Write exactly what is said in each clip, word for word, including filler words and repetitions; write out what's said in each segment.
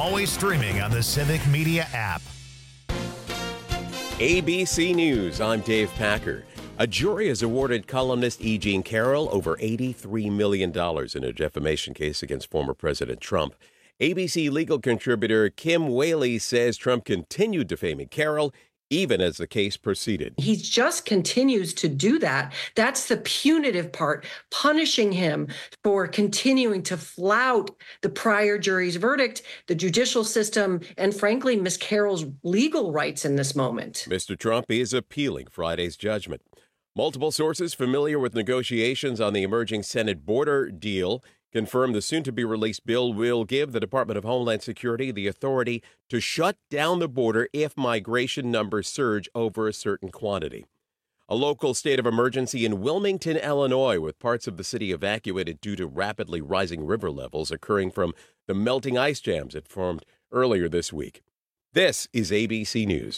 always streaming on the Civic Media app. A B C News, I'm Dave Packer. A jury has awarded columnist E. Jean Carroll over eighty-three million dollars in a defamation case against former President Trump. A B C legal contributor Kim Whaley says Trump continued defaming Carroll even as the case proceeded. He just continues to do that. That's the punitive part, punishing him for continuing to flout the prior jury's verdict, the judicial system, and frankly, Miz Carroll's legal rights in this moment. Mister Trump is appealing Friday's judgment. Multiple sources familiar with negotiations on the emerging Senate border deal confirm the soon-to-be-released bill will give the Department of Homeland Security the authority to shut down the border if migration numbers surge over a certain quantity. A local state of emergency in Wilmington, Illinois, with parts of the city evacuated due to rapidly rising river levels occurring from the melting ice jams that formed earlier this week. This is A B C News.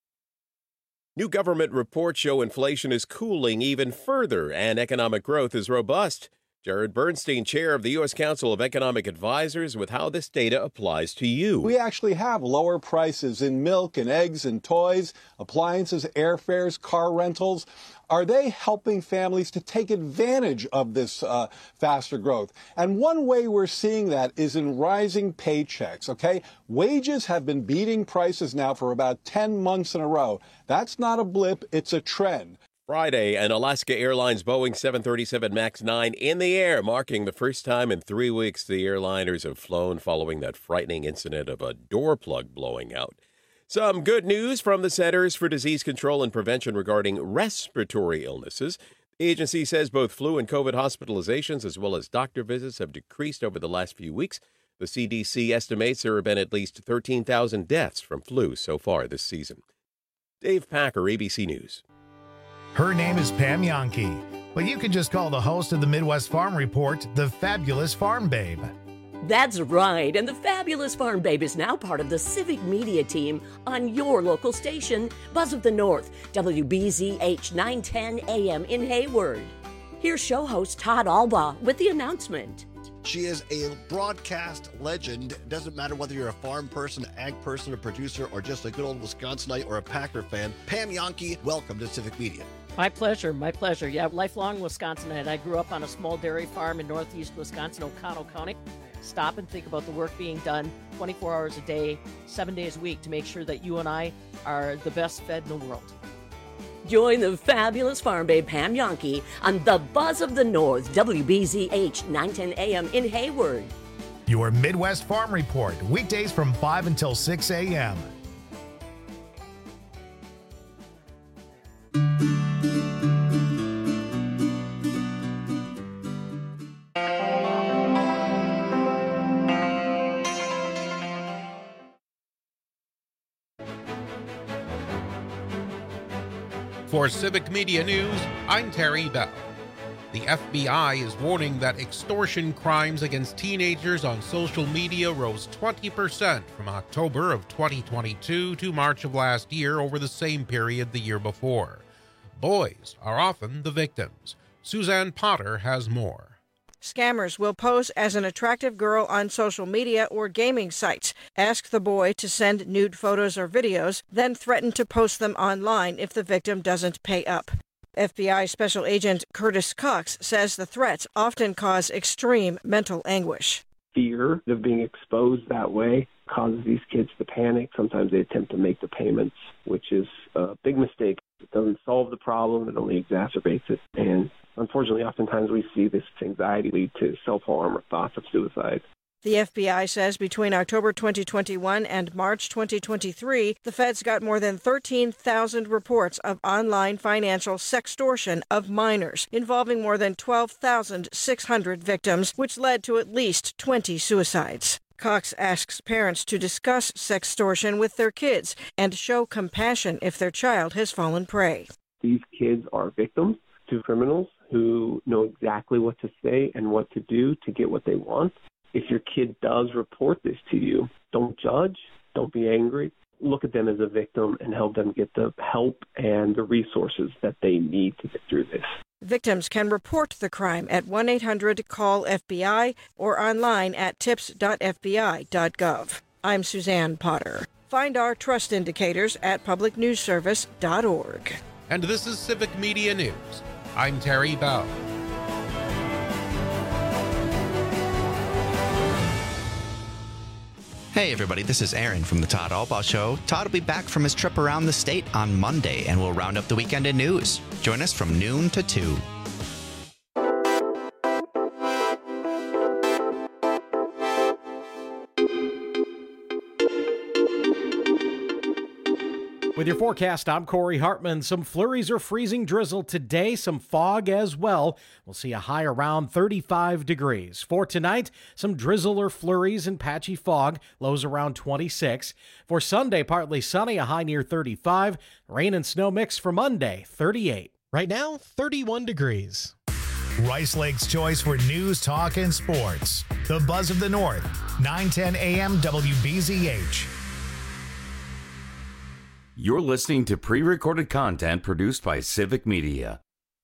New government reports show inflation is cooling even further and economic growth is robust. Jared Bernstein, chair of the U S Council of Economic Advisors, with how this data applies to you. We actually have lower prices in milk and eggs and toys, appliances, airfares, car rentals. Are they helping families to take advantage of this uh, faster growth? And one way we're seeing that is in rising paychecks, okay? Wages have been beating prices now for about ten months in a row. That's not a blip, it's a trend. Friday, an Alaska Airlines Boeing seven thirty-seven MAX nine in the air, marking the first time in three weeks the airliners have flown following that frightening incident of a door plug blowing out. Some good news from the Centers for Disease Control and Prevention regarding respiratory illnesses. The agency says both flu and COVID hospitalizations as well as doctor visits have decreased over the last few weeks. The C D C estimates there have been at least thirteen thousand deaths from flu so far this season. Dave Packer, A B C News. Her name is Pam Jahnke, but you can just call the host of the Midwest Farm Report the Fabulous Farm Babe. That's right, and the Fabulous Farm Babe is now part of the Civic Media team on your local station, Buzz of the North, W B Z H nine ten A M in Hayward. Here's show host Todd Albaugh with the announcement. She is a broadcast legend. It doesn't matter whether you're a farm person, ag person, a producer, or just a good old Wisconsinite or a Packer fan. Pam Jahnke, welcome to Civic Media. My pleasure, my pleasure. Yeah, lifelong Wisconsinite. I grew up on a small dairy farm in northeast Wisconsin, Oconto County. Stop and think about the work being done twenty-four hours a day, seven days a week to make sure that you and I are the best fed in the world. Join the Fabulous Farm Babe Pam Jahnke on the Buzz of the North, W B Z H nine ten A M in Hayward. Your Midwest Farm Report, weekdays from five until six A M For Civic Media News, I'm Terry Bell. The F B I is warning that extortion crimes against teenagers on social media rose twenty percent from October of twenty twenty-two to March of last year over the same period the year before. Boys are often the victims. Suzanne Potter has more. Scammers will pose as an attractive girl on social media or gaming sites, ask the boy to send nude photos or videos, then threaten to post them online if the victim doesn't pay up. F B I Special Agent Curtis Cox says the threats often cause extreme mental anguish. Fear of being exposed that way causes these kids to panic. Sometimes they attempt to make the payments, which is a big mistake. It doesn't solve the problem, it only exacerbates it. And unfortunately, oftentimes we see this anxiety lead to self-harm or thoughts of suicide. The F B I says between October twenty twenty-one and March twenty twenty-three, the feds got more than thirteen thousand reports of online financial sextortion of minors, involving more than twelve thousand six hundred victims, which led to at least twenty suicides. Cox asks parents to discuss sextortion with their kids and show compassion if their child has fallen prey. These kids are victims to criminals who know exactly what to say and what to do to get what they want. If your kid does report this to you, don't judge, don't be angry. Look at them as a victim and help them get the help and the resources that they need to get through this. Victims can report the crime at one eight hundred call F B I or online at tips dot f b i dot gov. I'm Suzanne Potter. Find our trust indicators at public news service dot org. And this is Civic Media News. I'm Terry Bell. Hey everybody, this is Aaron from the Todd Albaugh Show. Todd will be back from his trip around the state on Monday, and we'll round up the weekend in news. Join us from noon to two. With your forecast, I'm Corey Hartman. Some flurries or freezing drizzle today, some fog as well. We'll see a high around thirty-five degrees. For tonight, some drizzle or flurries and patchy fog, lows around twenty-six. For Sunday, partly sunny, a high near thirty-five. Rain and snow mix for Monday, thirty-eight. Right now, thirty-one degrees. Rice Lake's choice for news, talk, and sports. The Buzz of the North, nine ten A M W B Z H. You're listening to pre-recorded content produced by Civic Media.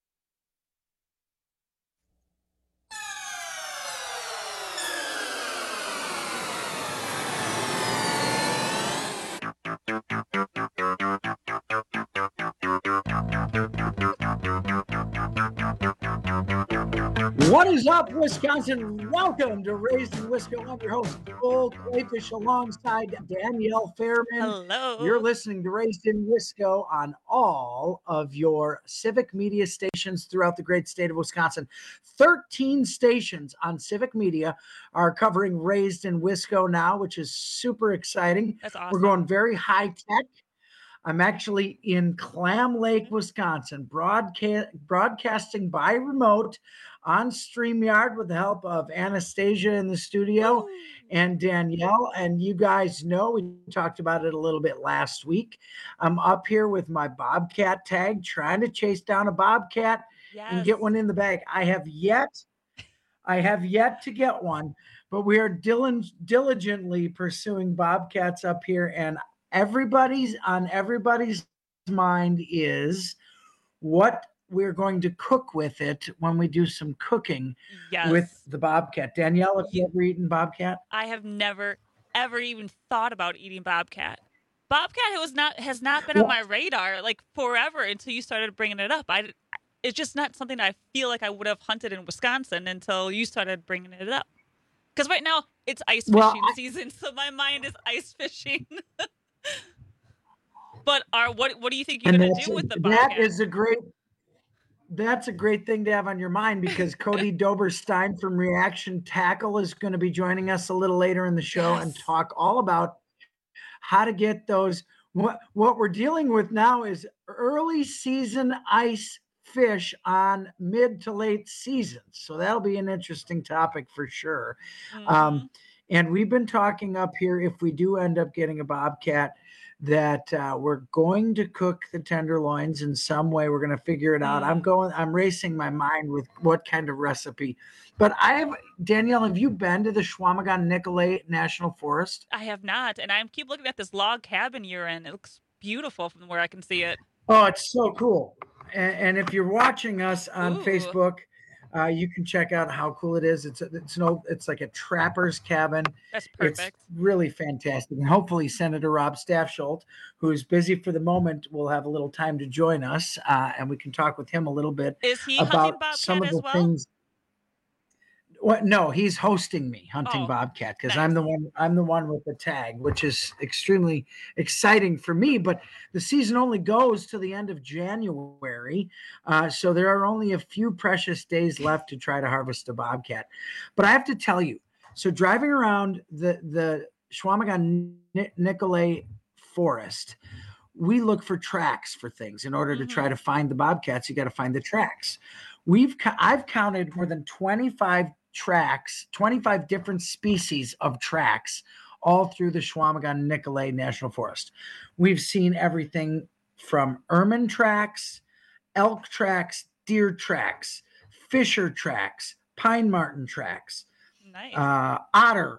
What is up, Wisconsin? Welcome to Raised in Wisco. I'm your host, Cole Clayfish, alongside Danielle Fairman. Hello. You're listening to Raised in Wisco on all of your Civic Media stations throughout the great state of Wisconsin. thirteen stations on Civic Media are covering Raised in Wisco now, which is super exciting. That's awesome. We're going very high tech. I'm actually in Clam Lake, Wisconsin, broadcast, broadcasting by remote on StreamYard with the help of Anastasia in the studio and Danielle. And you guys know, we talked about it a little bit last week. I'm up here with my Bobcat tag, trying to chase down a Bobcat yes. and get one in the bag. I have yet, I have yet to get one, but we are dil- diligently pursuing Bobcats up here, and everybody's on everybody's mind is what we're going to cook with it when we do some cooking yes. with the Bobcat. Danielle, have you ever eaten Bobcat? I have never, ever even thought about eating Bobcat. Bobcat was not has not been well, on my radar like forever until you started bringing it up. I, it's just not something I feel like I would have hunted in Wisconsin until you started bringing it up. Because right now it's ice fishing well, I, season, so my mind is ice fishing. But are what what do you think you're going to do with the Bobcat? That is a great. That's a great thing to have on your mind, because Cody Doberstein from Reaction Tackle is going to be joining us a little later in the show yes. and talk all about how to get those. What, what we're dealing with now is early season ice fish on mid to late seasons. So that'll be an interesting topic for sure. Mm-hmm. Um, and we've been talking up here, if we do end up getting a Bobcat, that uh, we're going to cook the tenderloins in some way. We're going to figure it out. Mm. I'm going, I'm racing my mind with what kind of recipe. But I have, Danielle, have you been to the Chequamegon-Nicolet National Forest? I have not. And I keep looking at this log cabin you're in. It looks beautiful from where I can see it. Oh, it's so cool. And, and if you're watching us on Ooh. Facebook, Uh, you can check out how cool it is. It's a, it's an old, it's like a trapper's cabin. That's perfect. It's really fantastic. And hopefully Senator Rob Staffsholt, who's busy for the moment, will have a little time to join us, uh, and we can talk with him a little bit is he about Bobcat some of the as well? things. What? No, he's hosting me hunting oh, Bobcat, because nice. I'm the one. I'm the one with the tag, which is extremely exciting for me. But the season only goes to the end of January, uh, so there are only a few precious days left to try to harvest a Bobcat. But I have to tell you, so driving around the the Chequamegon-Nicolet Forest, we look for tracks for things. In order mm-hmm. to try to find the Bobcats, you got to find the tracks. We've I've counted more than twenty-five tracks, twenty-five different species of tracks all through the Chequamegon-Nicolet National Forest. We've seen everything from ermine tracks, elk tracks, deer tracks, fisher tracks, pine marten tracks, nice. uh, otter,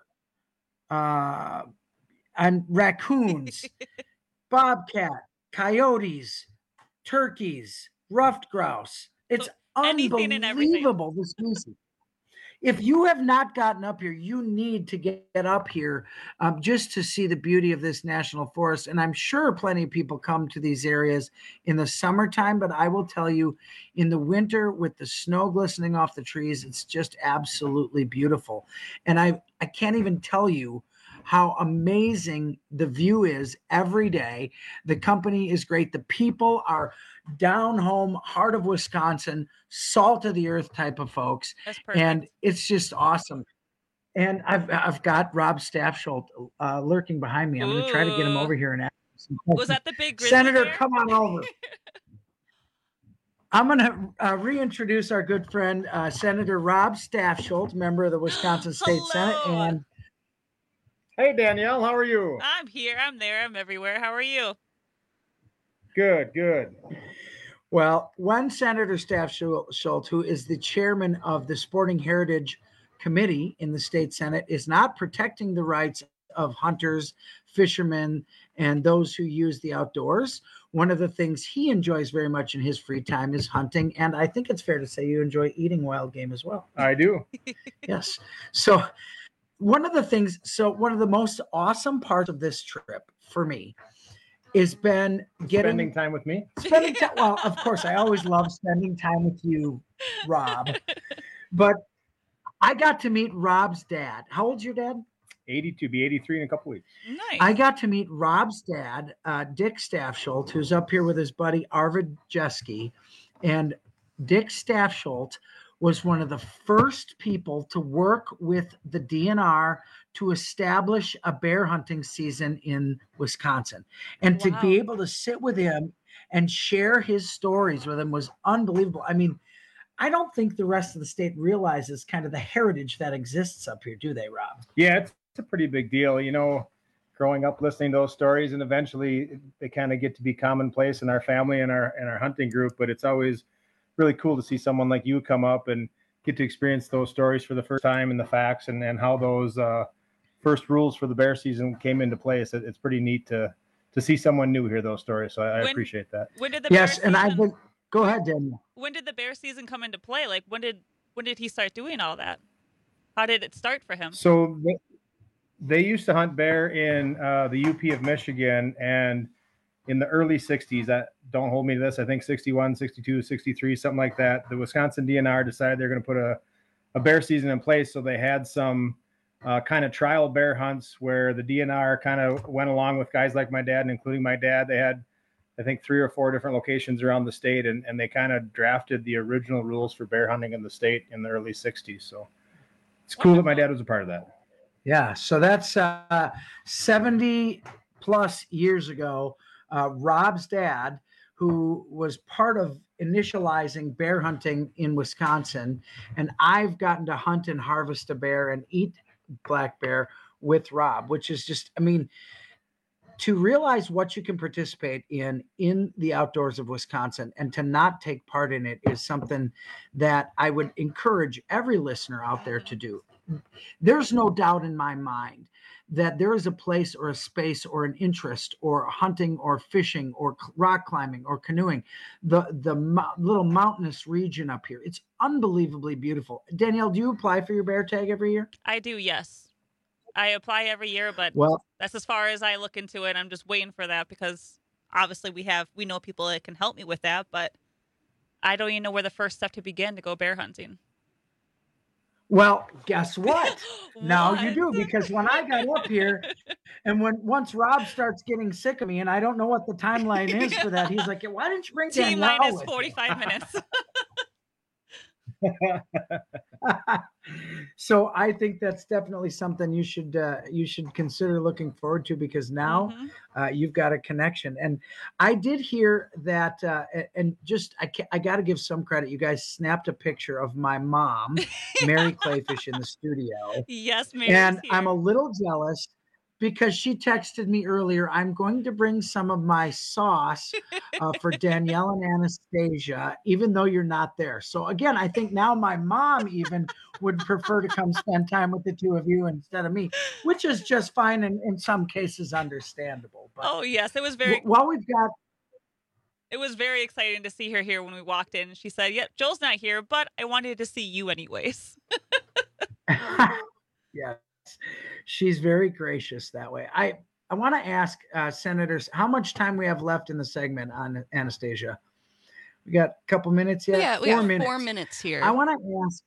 uh, and raccoons, bobcat, coyotes, turkeys, ruffed grouse. It's Anything and everything. unbelievable, the species. if you have not gotten up here, you need to get up here um, just to see the beauty of this national forest. And I'm sure plenty of people come to these areas in the summertime, but I will tell you, in the winter with the snow glistening off the trees, it's just absolutely beautiful. And I, I can't even tell you how amazing the view is every day. The company is great. The people are down home, heart of Wisconsin, salt of the earth type of folks. That's perfect. And it's just awesome. And I've I've got Rob Staffsholt uh, lurking behind me. I'm going to try to get him over here and ask him some questions. Was that the big grizzly Senator? bear? Come on over. I'm going to uh, reintroduce our good friend, uh, Senator Rob Staffsholt, member of the Wisconsin State Senate. And hey, Danielle, how are you? I'm here. I'm there. I'm everywhere. How are you? Good, good. Well, one Senator Staffsholt, who is the chairman of the Sporting Heritage Committee in the state Senate, is not protecting the rights of hunters, fishermen, and those who use the outdoors. One of the things he enjoys very much in his free time is hunting. And I think it's fair to say you enjoy eating wild game as well. I do. Yes. So one of the things, so one of the most awesome parts of this trip for me has been getting spending time with me. Spending time. Well, of course, I always love spending time with you, Rob. But I got to meet Rob's dad. How old's your dad? eighty-two, be eighty-three in a couple weeks. Nice. I got to meet Rob's dad, uh, Dick Staffsholt, who's up here with his buddy Arvid Jeske. And Dick Staffsholt was one of the first people to work with the D N R to establish a bear hunting season in Wisconsin. And Wow. to be able to sit with him and share his stories with him was unbelievable. I mean, I don't think the rest of the state realizes kind of the heritage that exists up here, do they, Rob? Yeah, it's, it's a pretty big deal. You know, growing up listening to those stories, and eventually they kind of get to be commonplace in our family and our and our hunting group. But it's always really cool to see someone like you come up and get to experience those stories for the first time and the facts and, and how those uh, first rules for the bear season came into place. It, it's pretty neat to to see someone new hear those stories. So I, I When- appreciate that. When did the Yes, bear and I season, would go ahead, Daniel. when did the bear season come into play? Like when did when did he start doing all that? How did it start for him? So they, they used to hunt bear in uh, the U P of Michigan, and in the early sixties, that don't hold me to this, I think sixty-one, sixty-two, sixty-three, something like that, the Wisconsin D N R decided they're going to put a, a bear season in place. So they had some uh, kind of trial bear hunts where the D N R kind of went along with guys like my dad, and including my dad. They had, I think, three or four different locations around the state, and, and they kind of drafted the original rules for bear hunting in the state in the early sixties. So it's cool that my dad was a part of that. Yeah, so that's uh, seventy plus years ago. Uh, Rob's dad, who was part of initializing bear hunting in Wisconsin, and I've gotten to hunt and harvest a bear and eat black bear with Rob, which is just, I mean, to realize what you can participate in in the outdoors of Wisconsin and to not take part in it is something that I would encourage every listener out there to do. There's no doubt in my mind that there is a place or a space or an interest or hunting or fishing or rock climbing or canoeing, the the mo- little mountainous region up here. It's unbelievably beautiful. Danielle, do you apply for your bear tag every year? I do, yes. I apply every year, but Well- that's as far as I look into it. I'm just waiting for that because obviously we have we know people that can help me with that, but I don't even know where the first step to begin to go bear hunting. Well, guess what? Now you do, because when I got up here and when once Rob starts getting sick of me, and I don't know what the timeline is for that, he's like, why didn't you bring T Danielle minus with you?" forty-five minutes. So I think that's definitely something you should uh, you should consider looking forward to, because now uh, you've got a connection. And I did hear that, uh, a- and just I ca- I got to give some credit. You guys snapped a picture of my mom, Mary Clayfish, in the studio. Yes, Mary's And here. I'm a little jealous because she texted me earlier, I'm going to bring some of my sauce uh, for Danielle and Anastasia, even though you're not there. So again, I think now my mom even would prefer to come spend time with the two of you instead of me, which is just fine and in some cases understandable. But Oh yes, it was very w- while we've got it was very exciting to see her here when we walked in. She said, "Yep, Joel's not here, but I wanted to see you anyways." Yes, she's very gracious that way. I, I want to ask uh, senators how much time we have left in the segment on Anastasia. We got a couple minutes yet? Yeah, we four got minutes. four minutes here. I want to ask.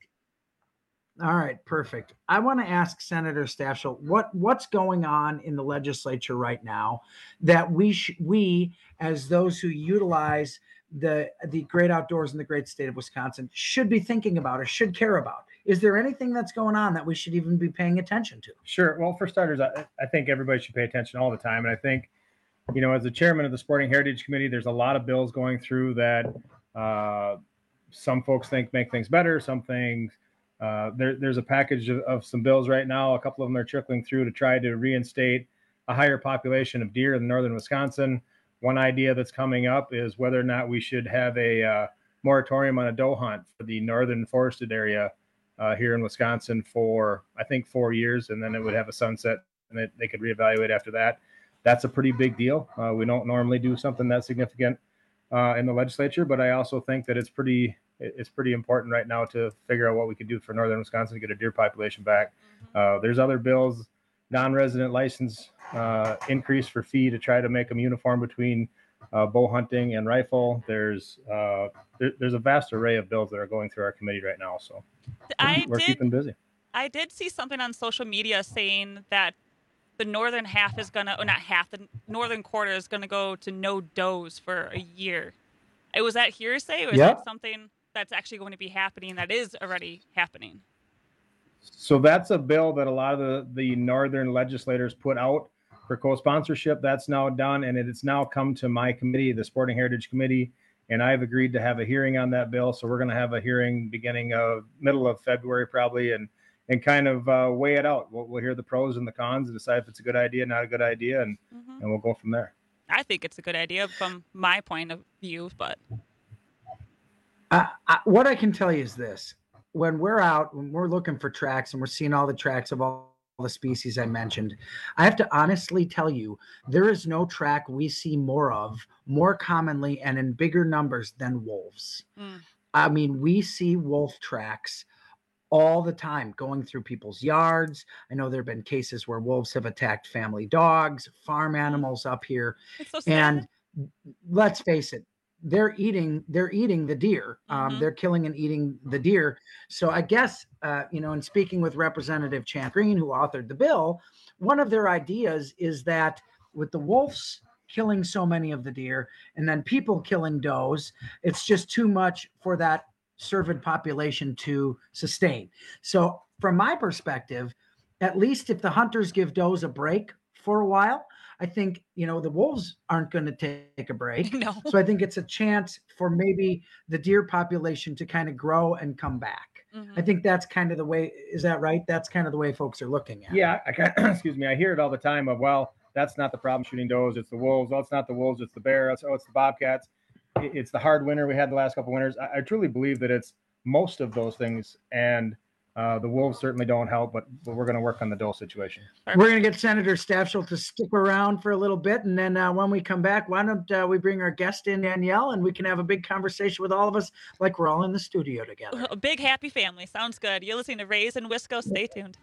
All right, perfect. I want to ask Senator Stafschel what what's going on in the legislature right now that we sh- we as those who utilize the the great outdoors in the great state of Wisconsin should be thinking about or should care about. Is there anything that's going on that we should even be paying attention to? Sure. Well, for starters, I, I think everybody should pay attention all the time. And I think, you know, as the chairman of the Sporting Heritage Committee, there's a lot of bills going through that uh, some folks think make things better. Some things, uh, there, there's a package of, of some bills right now. A couple of them are trickling through to try to reinstate a higher population of deer in northern Wisconsin. One idea that's coming up is whether or not we should have a uh, moratorium on a doe hunt for the northern forested area Uh, here in Wisconsin for, I think, four years, and then it would have a sunset, and it, they could reevaluate after that. That's a pretty big deal. Uh, we don't normally do something that significant uh, in the legislature, but I also think that it's pretty it's pretty important right now to figure out what we could do for northern Wisconsin to get a deer population back. Uh, there's other bills, non-resident license uh, increase for fee to try to make them uniform between uh, bow hunting and rifle. There's uh, there, there's a vast array of bills that are going through our committee right now, so. I We're did, keeping busy. I did see something on social media saying that the northern half is going to, or not half, the northern quarter is going to go to no does for a year. It was that hearsay, or is Yep. that something that's actually going to be happening that is already happening? So that's a bill that a lot of the, the northern legislators put out for co-sponsorship. That's now done, and it's now come to my committee, the Sporting Heritage Committee, and I've agreed to have a hearing on that bill. So we're going to have a hearing beginning of middle of February probably, and and kind of uh, weigh it out. We'll, we'll hear the pros and the cons and decide if it's a good idea, not a good idea, and Mm-hmm. and we'll go from there. I think it's a good idea from my point of view, but Uh, I, what I can tell you is this: when we're out, when we're looking for tracks, and we're seeing all the tracks of all the species I mentioned, I have to honestly tell you, there is no track we see more of, more commonly and in bigger numbers than wolves. Mm. I mean, we see wolf tracks all the time going through people's yards. I know there have been cases where wolves have attacked family dogs, farm animals up here. It's so sad. And let's face it, they're eating they're eating the deer. Um, Mhm. They're killing and eating the deer. So I guess, uh, you know, in speaking with Representative Chant Green, who authored the bill, one of their ideas is that with the wolves killing so many of the deer and then people killing does, it's just too much for that cervid population to sustain. So from my perspective, at least if the hunters give does a break for a while, I think, you know, the wolves aren't going to take a break. No. So I think it's a chance for maybe the deer population to kind of grow and come back. Mm-hmm. I think that's kind of the way, is that right? That's kind of the way folks are looking at it. Yeah, I, I, excuse me. I hear it all the time of, well, that's not the problem shooting does. It's the wolves. Oh, it's not the wolves. It's the bear. It's, oh, it's the bobcats. It, it's the hard winter we had the last couple of winters. I, I truly believe that it's most of those things. And uh, the wolves certainly don't help, but, but we're going to work on the doe situation. We're going to get Senator Stafschel to stick around for a little bit. And then uh, when we come back, why don't uh, we bring our guest in, Danielle, and we can have a big conversation with all of us like we're all in the studio together. A big happy family. Sounds good. You're listening to Rays and Wisco. Stay tuned.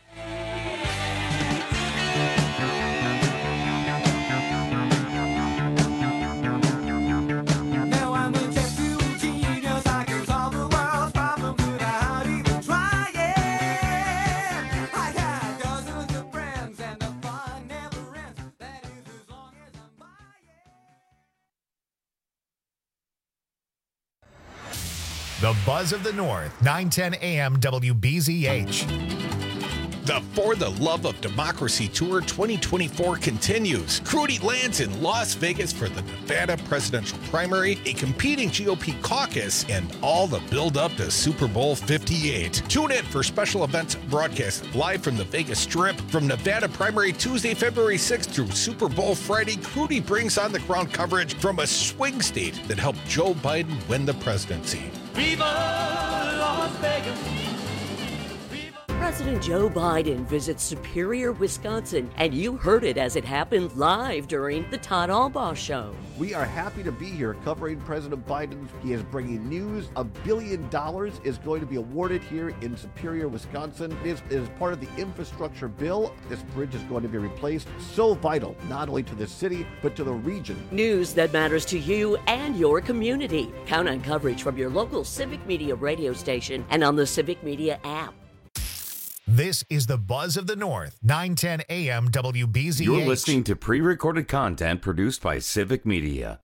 The Buzz of the North, nine ten A M W B Z H. The For the Love of Democracy Tour twenty twenty-four continues. Crudy lands in Las Vegas for the Nevada presidential primary, a competing G O P caucus, and all the build-up to Super Bowl fifty-eight. Tune in for special events broadcast live from the Vegas Strip. From Nevada primary Tuesday, February sixth through Super Bowl Friday, Crudy brings on the ground coverage from a swing state that helped Joe Biden win the presidency. Viva Las Vegas. President Joe Biden visits Superior, Wisconsin, and you heard it as it happened live during the Todd Albaugh Show. We are happy to be here covering President Biden. He is bringing news. A billion dollars is going to be awarded here in Superior, Wisconsin. It is, it is part of the infrastructure bill. This bridge is going to be replaced. So vital, not only to the city, but to the region. News that matters to you and your community. Count on coverage from your local Civic Media radio station and on the Civic Media app. This is the Buzz of the North, nine ten A M W B Z H. You're listening to pre-recorded content produced by Civic Media.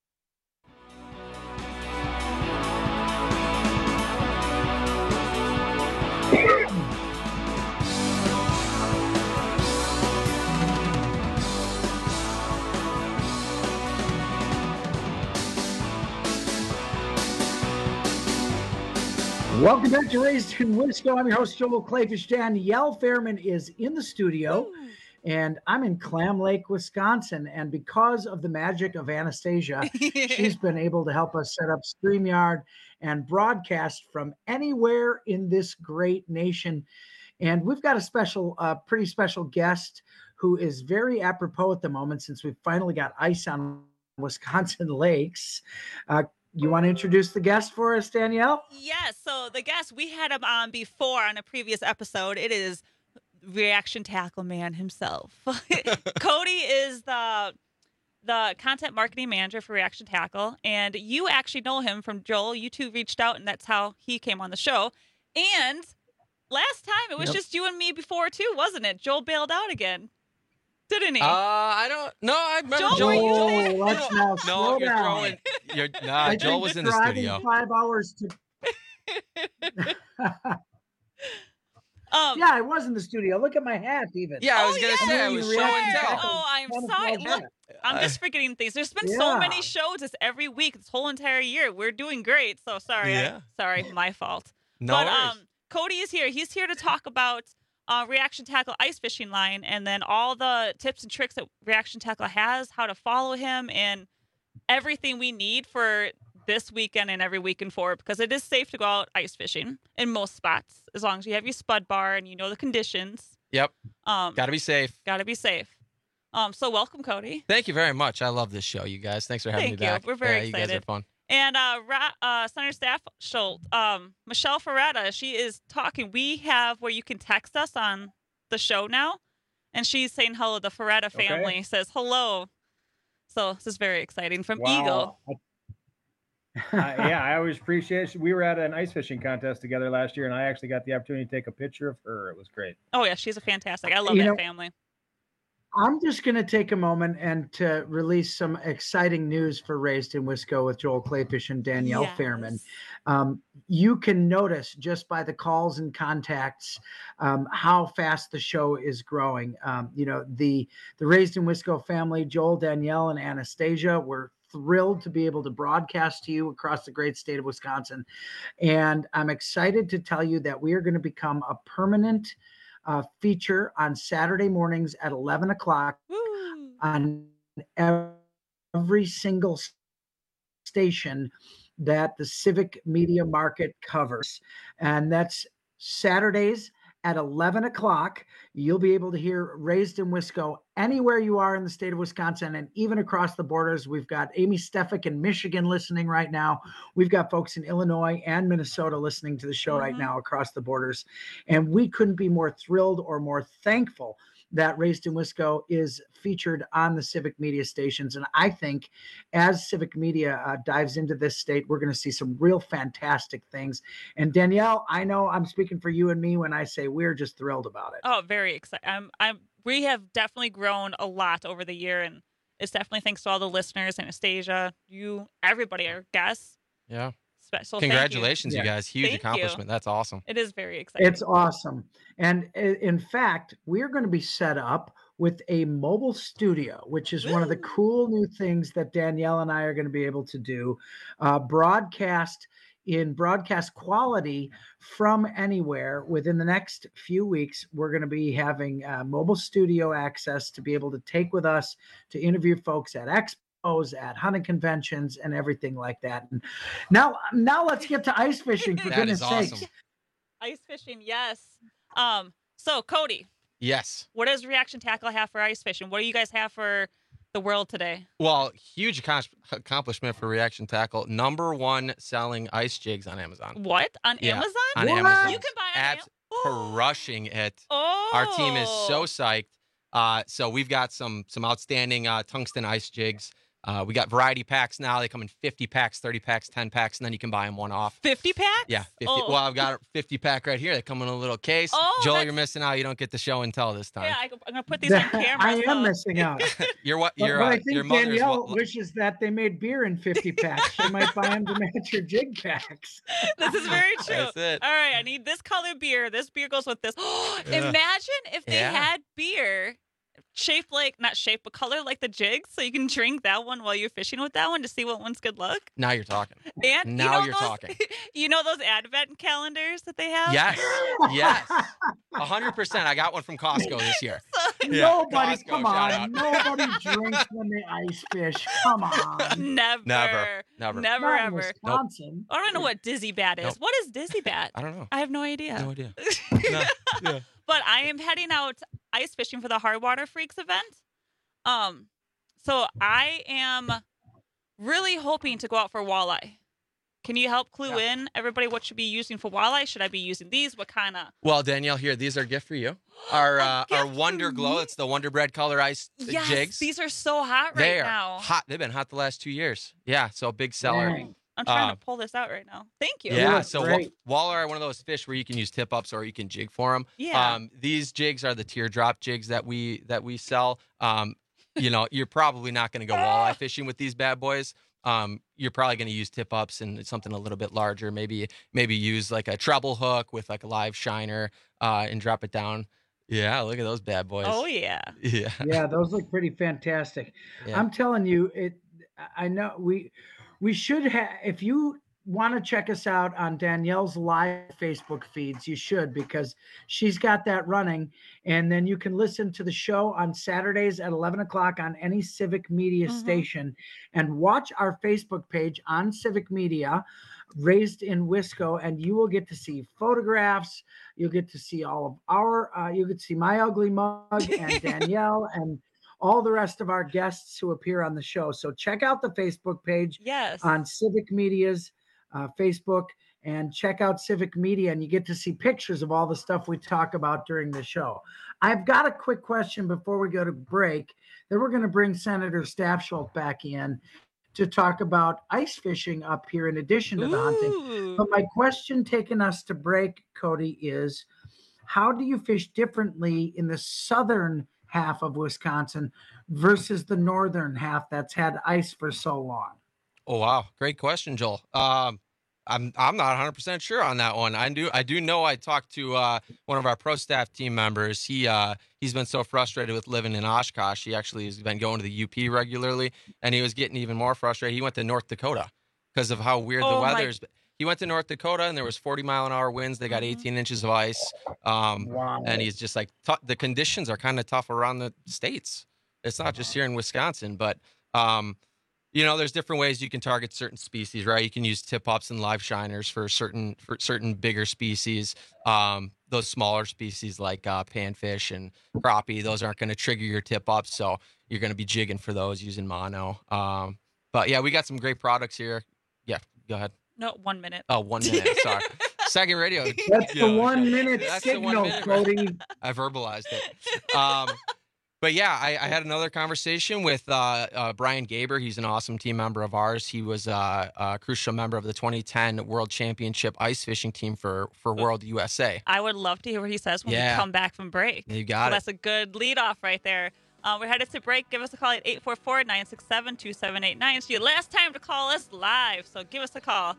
Welcome back to Raised in Wisco. I'm your host, Joel Clayfish. Danielle Fairman is in the studio, and I'm in Clam Lake, Wisconsin. And because of the magic of Anastasia, she's been able to help us set up StreamYard and broadcast from anywhere in this great nation. And we've got a special, uh, pretty special guest who is very apropos at the moment since we've finally got ice on Wisconsin lakes. Uh, You want to introduce the guest for us, Danielle? Yes. So the guest, we had him on before on a previous episode. It is Reaction Tackle Man himself. Cody is the the content marketing manager for Reaction Tackle, and you actually know him from Joel. You two reached out, and that's how he came on the show. And last time, it was Yep. just you and me before, too, wasn't it? Joel bailed out again. Didn't he? Uh, I don't. No, I remember Joel, Joel. were you Joel, there? Let's now no, slow you're down. throwing. You're, nah, I Joel think was in the driving studio. Five hours to. Um, yeah, I was in the studio. Look at my hat, even. Yeah, I was Oh, gonna yeah. say I was show and tell. Oh, I'm Wonderful sorry. hat. Look, I'm just forgetting things. There's been Yeah. so many shows this every week, this whole entire year. We're doing great. So sorry. I- Yeah. sorry, my fault. No but worries. um, Cody is here. He's here to talk about uh, Reaction Tackle ice fishing line, and then all the tips and tricks that Reaction Tackle has, how to follow him, and everything we need for this weekend and every weekend forward, because it is safe to go out ice fishing in most spots as long as you have your spud bar and you know the conditions. Yep. Um, Got to be safe. Gotta be safe. Um, so welcome, Cody. Thank you very much. I love this show, you guys. Thanks for having Thank me you. back. We're very yeah, You guys are excited. fun. And uh, Ra- uh, Senator Staff Schultz, um, Michelle Ferretta, she is talking. We have where you can text us on the show now, and she's saying hello. The Ferretta family Okay. says hello. So this is very exciting from Wow. Eagle. uh, yeah, I always appreciate it. We were at an ice fishing contest together last year, and I actually got the opportunity to take a picture of her. It was great. Oh yeah, she's a fantastic. I love You that know- family. I'm just going to take a moment and to release some exciting news for Raised in Wisco with Joel Clayfish and Danielle Yes. Fairman. Um, you can notice just by the calls and contacts um, how fast the show is growing. Um, you know, the the Raised in Wisco family, Joel, Danielle, and Anastasia, were thrilled to be able to broadcast to you across the great state of Wisconsin. And I'm excited to tell you that we are going to become a permanent Uh, feature on Saturday mornings at eleven o'clock Woo. on every single s- station that the Civic Media Market covers. And that's Saturdays at eleven o'clock. You'll be able to hear Raised in Wisco anywhere you are in the state of Wisconsin and even across the borders. We've got Amy Stefik in Michigan listening right now. We've got folks in Illinois and Minnesota listening to the show right Mhm. now across the borders. And we couldn't be more thrilled or more thankful that Raised in Wisco is featured on the Civic Media stations. And I think as Civic Media uh, dives into this state, we're going to see some real fantastic things. And Danielle, I know I'm speaking for you and me when I say we're just thrilled about it. Oh, very excited. I'm. I'm. We have definitely grown a lot over the year, and it's definitely thanks to all the listeners, Anastasia, you, everybody, our guests. Yeah. Spe- So thank you. Congratulations, you Yeah. guys. Huge Thank you. accomplishment. That's awesome. It is very exciting. It's awesome. And i- in fact, we're going to be set up with a mobile studio, which is one of the cool new things that Danielle and I are going to be able to do. Uh, broadcast in broadcast quality from anywhere. Within the next few weeks, we're going to be having uh, mobile studio access to be able to take with us to interview folks at expos, at hunting conventions, and everything like that. And now, now let's get to ice fishing, for That goodness is sakes. awesome. Ice fishing, yes. Um. So Cody, Yes. what does Reaction Tackle have for ice fishing? What do you guys have for the world today? Well, huge accom- accomplishment for Reaction Tackle. Number one selling ice jigs on Amazon. What on Yeah, Amazon? On What? Amazon. You can buy on Abs- crushing it. Oh. Our team is so psyched. Uh, so we've got some some outstanding uh, tungsten ice jigs. Uh, we got variety packs now. They come in fifty packs, thirty packs, ten packs, and then you can buy them one off. fifty packs? Yeah, fifty. Oh. Well, I've got a fifty pack right here. They come in a little case. Oh, Joel, that's- you're missing out. You don't get the show and tell this time. Yeah, I, I'm gonna put these on camera. I am so- missing out. You're what? But, You're but uh, I think your mother's Danielle what, wishes that they made beer in fifty packs. She might buy them to match your jig packs. This is very true. That's it. All right, I need this color beer. This beer goes with this. Imagine if they Yeah. had beer shaped like, not shaped, but color like the jigs, so you can drink that one while you're fishing with that one to see what one's good luck. Now you're talking. And Now you know you're those, talking. You know those advent calendars that they have? Yes, yes, a hundred percent. I got one from Costco this year. Yeah, Nobody, Costco, come shout on. out. Nobody drinks when they ice fish. Come on. Never. Never, never. Never, Not in ever. Wisconsin. I don't know what Dizzy Bat is. Nope. What is Dizzy Bat? I don't know. I have no idea. No idea. No, yeah. But I am heading out ice fishing for the Hard Water Freaks event. Um, so I am really hoping to go out for walleye. Can you help clue Yeah. in everybody what should be using for walleye? Should I be using these? What kind of? Well, Danielle, here, these are a gift for you. Our uh, our Wonder Glow. It's the Wonder Bread color ice Yes, jigs. these are so hot right they are now. hot. They've been hot the last two years. Yeah, so big seller. Dang. I'm trying Uh, to pull this out right now. Thank you. Yeah, look so wa- great. walleye are one of those fish where you can use tip ups or you can jig for them. Yeah. Um, these jigs are the teardrop jigs that we that we sell. Um, you know, you're probably not going to go walleye fishing with these bad boys. Um, you're probably going to use tip ups and something a little bit larger. Maybe maybe use like a treble hook with like a live shiner uh, and drop it down. Yeah, look at those bad boys. Oh yeah. Yeah. Yeah, those look pretty fantastic. Yeah. I'm telling you, it. I know we we should have. If you want to check us out on Danielle's live Facebook feeds, you should, because she's got that running, and then you can listen to the show on Saturdays at eleven o'clock on any Civic Media Mhm. station, and watch our Facebook page on Civic Media, Raised in Wisco, and you will get to see photographs. You'll get to see all of our. Uh, you get to see my ugly mug and Danielle and all the rest of our guests who appear on the show. So check out the Facebook page Yes. on Civic Media's uh, Facebook, and check out Civic Media, and you get to see pictures of all the stuff we talk about during the show. I've got a quick question before we go to break. Then we're going to bring Senator Stafsholt back in to talk about ice fishing up here in addition to the hunting. Ooh. But my question taking us to break, Cody, is how do you fish differently in the southern half of Wisconsin versus the northern half that's had ice for so long? Oh wow, great question, Joel. Um, I'm I'm not one hundred percent sure on that one. I do I do know I talked to uh, one of our pro staff team members. He uh, he's been so frustrated with living in Oshkosh. He actually has been going to the U P regularly, and he was getting even more frustrated. He went to North Dakota because of how weird Oh, the my- weather is. He went to North Dakota, and there was forty mile an hour winds. They got eighteen inches of ice, um, Wow. and he's just like t- the conditions are kind of tough around the states. It's not just here in Wisconsin, but um, you know, there's different ways you can target certain species, right? You can use tip ups and live shiners for certain for certain bigger species. Um, those smaller species like uh, panfish and crappie, those aren't going to trigger your tip ups, so you're going to be jigging for those using mono. Um, but yeah, we got some great products here. Yeah, go ahead. No, one minute. Oh, one minute. Sorry. Second radio. That's Yeah, the one okay. minute That's the one signal, minute. Cody. I verbalized it. Um, but yeah, I, I had another conversation with uh, uh, Brian Gaber. He's an awesome team member of ours. He was uh, a crucial member of the twenty ten World Championship ice fishing team for for World U S A. I would love to hear what he says when Yeah. we come back from break. You got so it. That's a good lead off right there. Uh, we're headed to break. Give us a call at eight four four, nine six seven, two seven eight nine. It's your last time to call us live, so give us a call.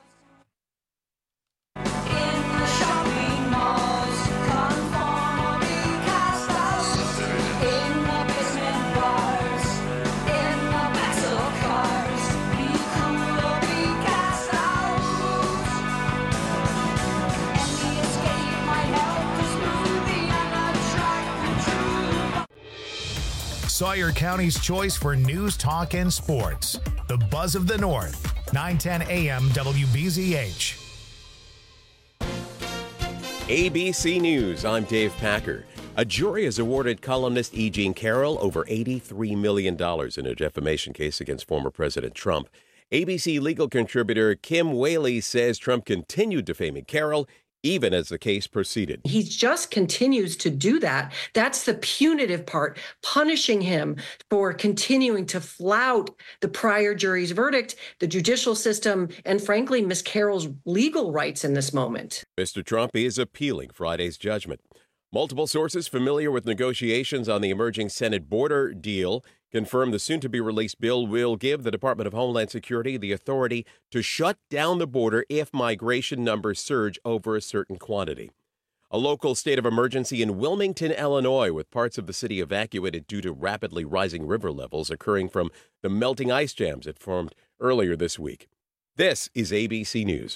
Sawyer County's choice for news, talk, and sports. The Buzz of the North, nine ten A M W B Z H. A B C News, I'm Dave Packer. A jury has awarded columnist E. Jean Carroll over eighty-three million dollars in a defamation case against former President Trump. A B C legal contributor Kim Whaley says Trump continued defaming Carroll even as the case proceeded. He just continues to do that. That's the punitive part, punishing him for continuing to flout the prior jury's verdict, the judicial system, and frankly, Miz Carroll's legal rights in this moment. Mister Trump is appealing Friday's judgment. Multiple sources familiar with negotiations on the emerging Senate border deal confirm the soon-to-be-released bill will give the Department of Homeland Security the authority to shut down the border if migration numbers surge over a certain quantity. A local state of emergency in Wilmington, Illinois, with parts of the city evacuated due to rapidly rising river levels occurring from the melting ice jams that formed earlier this week. This is A B C News.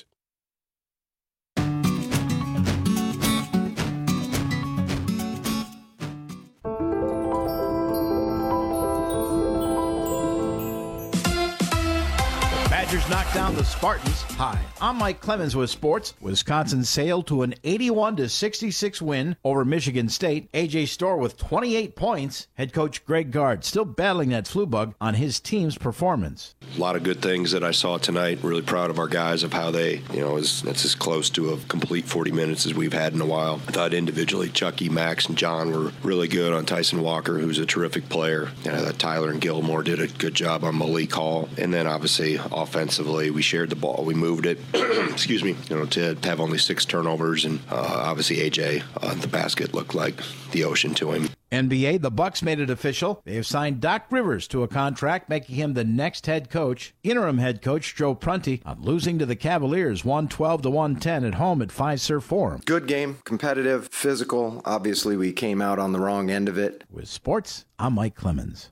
Badgers knocked down the Spartans. Hi, I'm Mike Clemens with sports. Wisconsin sailed to an eighty-one to sixty-six win over Michigan State. A J Storr with twenty-eight points. Head coach Greg Gard still battling that flu bug on his team's performance. A lot of good things that I saw tonight. Really proud of our guys of how they, you know, is that's as close to a complete forty minutes as we've had in a while. I thought individually Chucky, Max, and John were really good on Tyson Walker, who's a terrific player. And I thought Tyler and Gilmore did a good job on Malik Hall. And then obviously offensively, we shared the ball. We moved it, excuse me, you know, to have only six turnovers. And uh, obviously A J, uh, the basket looked like the ocean to him. N B A, the Bucks made it official. They have signed Doc Rivers to a contract, making him the next head coach. Interim head coach Joe Prunty on losing to the Cavaliers one twelve to one ten at home at Fiserv Forum. Good game, competitive, physical. Obviously, we came out on the wrong end of it. With sports, I'm Mike Clemens.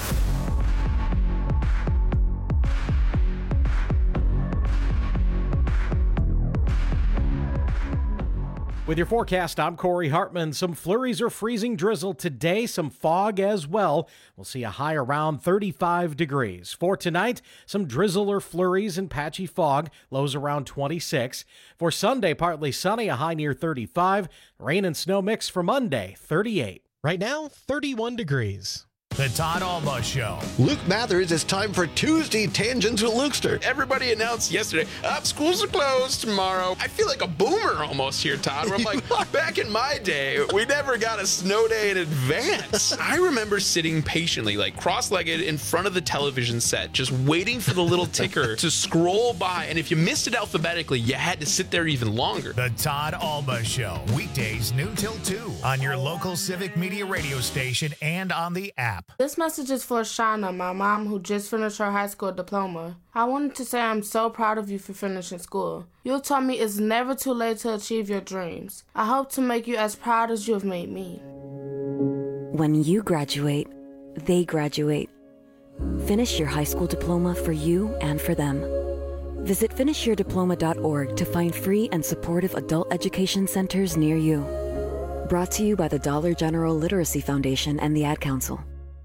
With your forecast, I'm Corey Hartman. Some flurries or freezing drizzle today, some fog as well. We'll see a high around thirty-five degrees. For tonight, some drizzle or flurries and patchy fog, lows around twenty-six. For Sunday, partly sunny, a high near thirty-five. Rain and snow mix for Monday, thirty-eight. Right now, thirty-one degrees. The Todd Alba Show. Luke Mathers, it's time for Tuesday Tangents with Lukester. Everybody announced yesterday, up, schools are closed tomorrow. I feel like a boomer almost here, Todd. Where I'm like, back in my day, we never got a snow day in advance. I remember sitting patiently, like cross-legged in front of the television set, just waiting for the little ticker to scroll by. And if you missed it alphabetically, you had to sit there even longer. The Todd Alba Show. Weekdays noon till two on your local Civic Media radio station and on the app. This message is for Shauna, my mom, who just finished her high school diploma. I wanted to say I'm so proud of you for finishing school. You taught me it's never too late to achieve your dreams. I hope to make you as proud as you have made me. When you graduate, they graduate. Finish your high school diploma for you and for them. Visit finish your diploma dot org to find free and supportive adult education centers near you. Brought to you by the Dollar General Literacy Foundation and the Ad Council.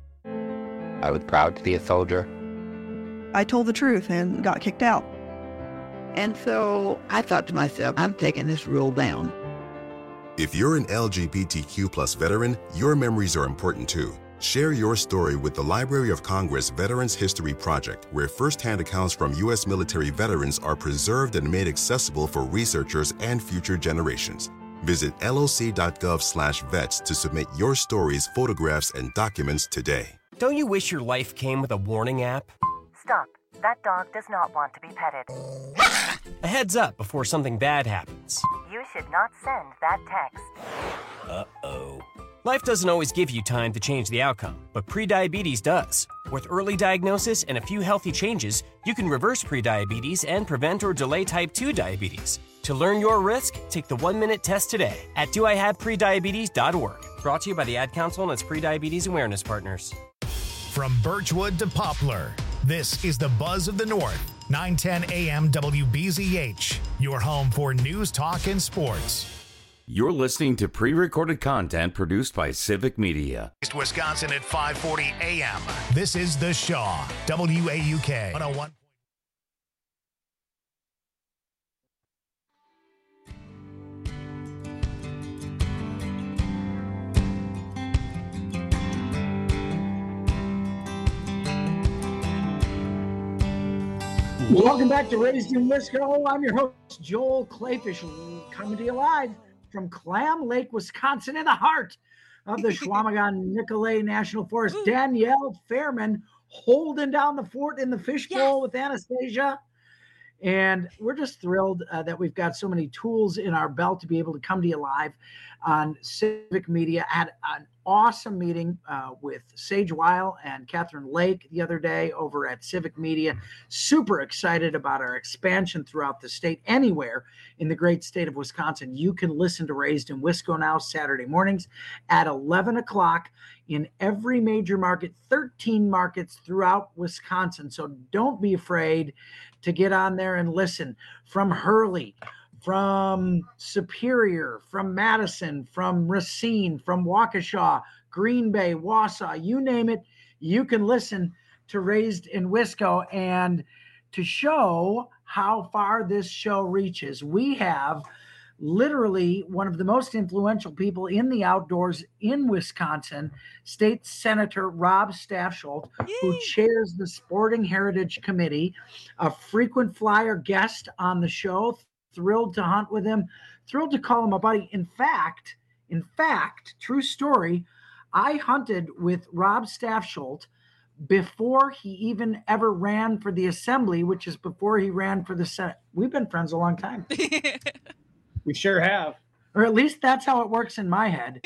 I was proud to be a soldier. I told the truth and got kicked out. And so I thought to myself, I'm taking this rule down. If you're an L G B T Q plus veteran, your memories are important too. Share your story with the Library of Congress Veterans History Project, where firsthand accounts from U S military veterans are preserved and made accessible for researchers and future generations. Visit L O C dot gov slash vets to submit your stories, photographs, and documents today. Don't you wish your life came with a warning app? Stop. That dog does not want to be petted. A heads up before something bad happens. You should not send that text. Uh-oh. Life doesn't always give you time to change the outcome, but prediabetes does. With early diagnosis and a few healthy changes, you can reverse prediabetes and prevent or delay type two diabetes. To learn your risk, take the one-minute test today at do I have prediabetes dot org. Brought to you by the Ad Council and its prediabetes awareness partners. From Birchwood to Poplar, this is the Buzz of the North, nine ten A M W B Z H, your home for news, talk, and sports. You're listening to pre-recorded content produced by Civic Media. East Wisconsin at five forty A M. This is The Shaw, W A U K one oh one. Welcome back to Raised in Wisco. I'm your host, Joel Clayfish, coming to you live from Clam Lake, Wisconsin, in the heart of the Chequamegon-Nicolet National Forest. Danielle Fairman holding down the fort in the fishbowl yes. with Anastasia. And we're just thrilled uh, that we've got so many tools in our belt to be able to come to you live on Civic Media. I had an awesome meeting uh, with Sage Weil and Catherine Lake the other day over at Civic Media. Super excited about our expansion throughout the state. Anywhere in the great state of Wisconsin, you can listen to Raised in Wisco now Saturday mornings at eleven o'clock in every major market, thirteen markets throughout Wisconsin. So don't be afraid to get on there and listen. From Hurley, from Superior, from Madison, from Racine, from Waukesha, Green Bay, Wausau, you name it, you can listen to Raised in Wisco. And to show how far this show reaches, we have literally one of the most influential people in the outdoors in Wisconsin, State Senator Rob Stafsholt, who chairs the Sporting Heritage Committee, a frequent flyer guest on the show. Thrilled to hunt with him, thrilled to call him a buddy. In fact, in fact, true story, I hunted with Rob Stafsholt before he even ever ran for the Assembly, which is before he ran for the Senate. We've been friends a long time. We sure have. Or at least that's how it works in my head.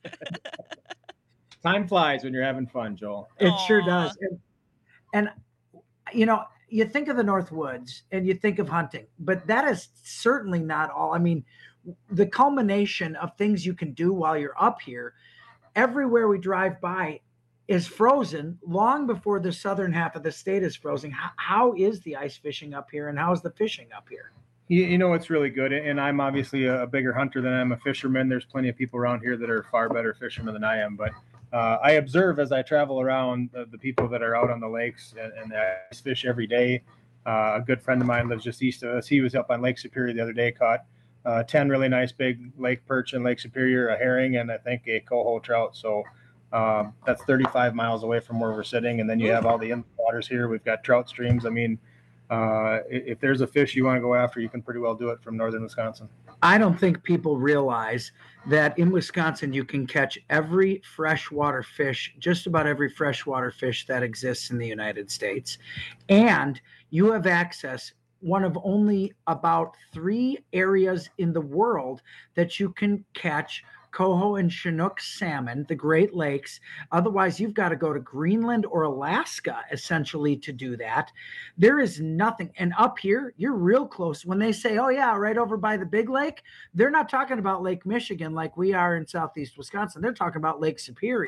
Time flies when you're having fun, Joel. It Aww. Sure does. And, and, you know, you think of the North Woods and you think of hunting, but that is certainly not all. I mean, the culmination of things you can do while you're up here, everywhere we drive by is frozen long before the southern half of the state is frozen. How, how is the ice fishing up here, and how is the fishing up here? You, you know, it's really good. And I'm obviously a, a bigger hunter than I'm a fisherman. There's plenty of people around here that are far better fishermen than I am. But uh, I observe as I travel around the, the people that are out on the lakes and, and they ice fish every day. Uh, a good friend of mine lives just east of us. He was up on Lake Superior the other day, caught uh, ten really nice big lake perch in Lake Superior, a herring, and I think a coho trout. So um, that's thirty-five miles away from where we're sitting. And then you have all the inland waters here. We've got trout streams. I mean, Uh, if there's a fish you want to go after, you can pretty well do it from northern Wisconsin. I don't think people realize that in Wisconsin you can catch every freshwater fish, just about every freshwater fish that exists in the United States. And you have access, one of only about three areas in the world that you can catch coho and Chinook salmon, the Great Lakes. Otherwise, you've got to go to Greenland or Alaska, essentially, to do that. There is nothing. And up here, you're real close. When they say, oh, yeah, right over by the big lake, they're not talking about Lake Michigan like we are in southeast Wisconsin. They're talking about Lake Superior.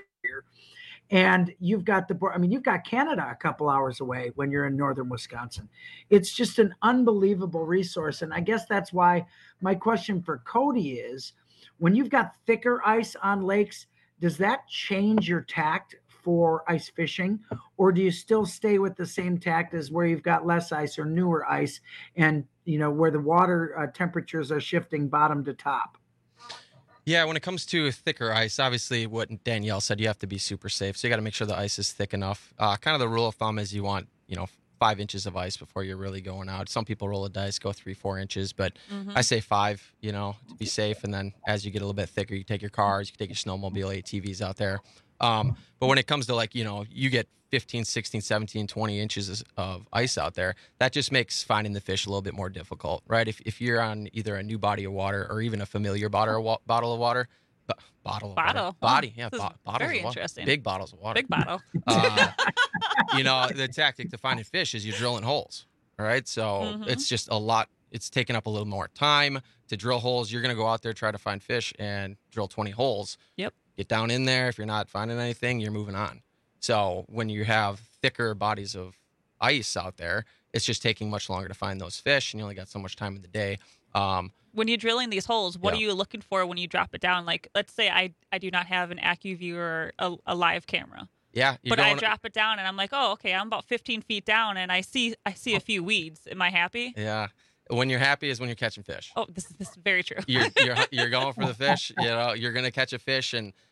And you've got the, I mean, you've got Canada a couple hours away when you're in northern Wisconsin. It's just an unbelievable resource. And I guess that's why my question for Cody is, when you've got thicker ice on lakes, does that change your tact for ice fishing? Or do you still stay with the same tact as where you've got less ice or newer ice and, you know, where the water uh, temperatures are shifting bottom to top? Yeah, when it comes to thicker ice, obviously what Danielle said, you have to be super safe. So you got to make sure the ice is thick enough. Uh, kind of the rule of thumb is you want, you know, five inches of ice before you're really going out. Some people roll a dice, go three, four inches, but mm-hmm. I say five, you know, to be safe. And then as you get a little bit thicker, you take your cars, you can take your snowmobile, A T Vs out there. Um, but when it comes to like, you know, you get fifteen, sixteen, seventeen, twenty inches of ice out there, that just makes finding the fish a little bit more difficult, right? If if you're on either a new body of water or even a familiar bottle of, bottle of water, b- bottle of bottle. water, body, yeah, bo- bottles very of water, interesting. big bottles of water, big bottle. Uh, you know, the tactic to finding fish is you're drilling holes, all right? So Mm-hmm. it's just a lot. It's taking up a little more time to drill holes. You're going to go out there, try to find fish and drill twenty holes. Yep. Get down in there. If you're not finding anything, you're moving on. So when you have thicker bodies of ice out there, it's just taking much longer to find those fish, and you only got so much time in the day. Um, when you're drilling these holes, what yeah. are you looking for when you drop it down? Like, let's say I, I do not have an AccuView or a, a live camera. Yeah, but I drop it down and I'm like, oh, okay, I'm about fifteen feet down and I see I see a few weeds. Am I happy? Yeah. When you're happy is when you're catching fish. Oh, this is this is very true. You're you're you're going for the fish. You know, you're gonna catch a fish, and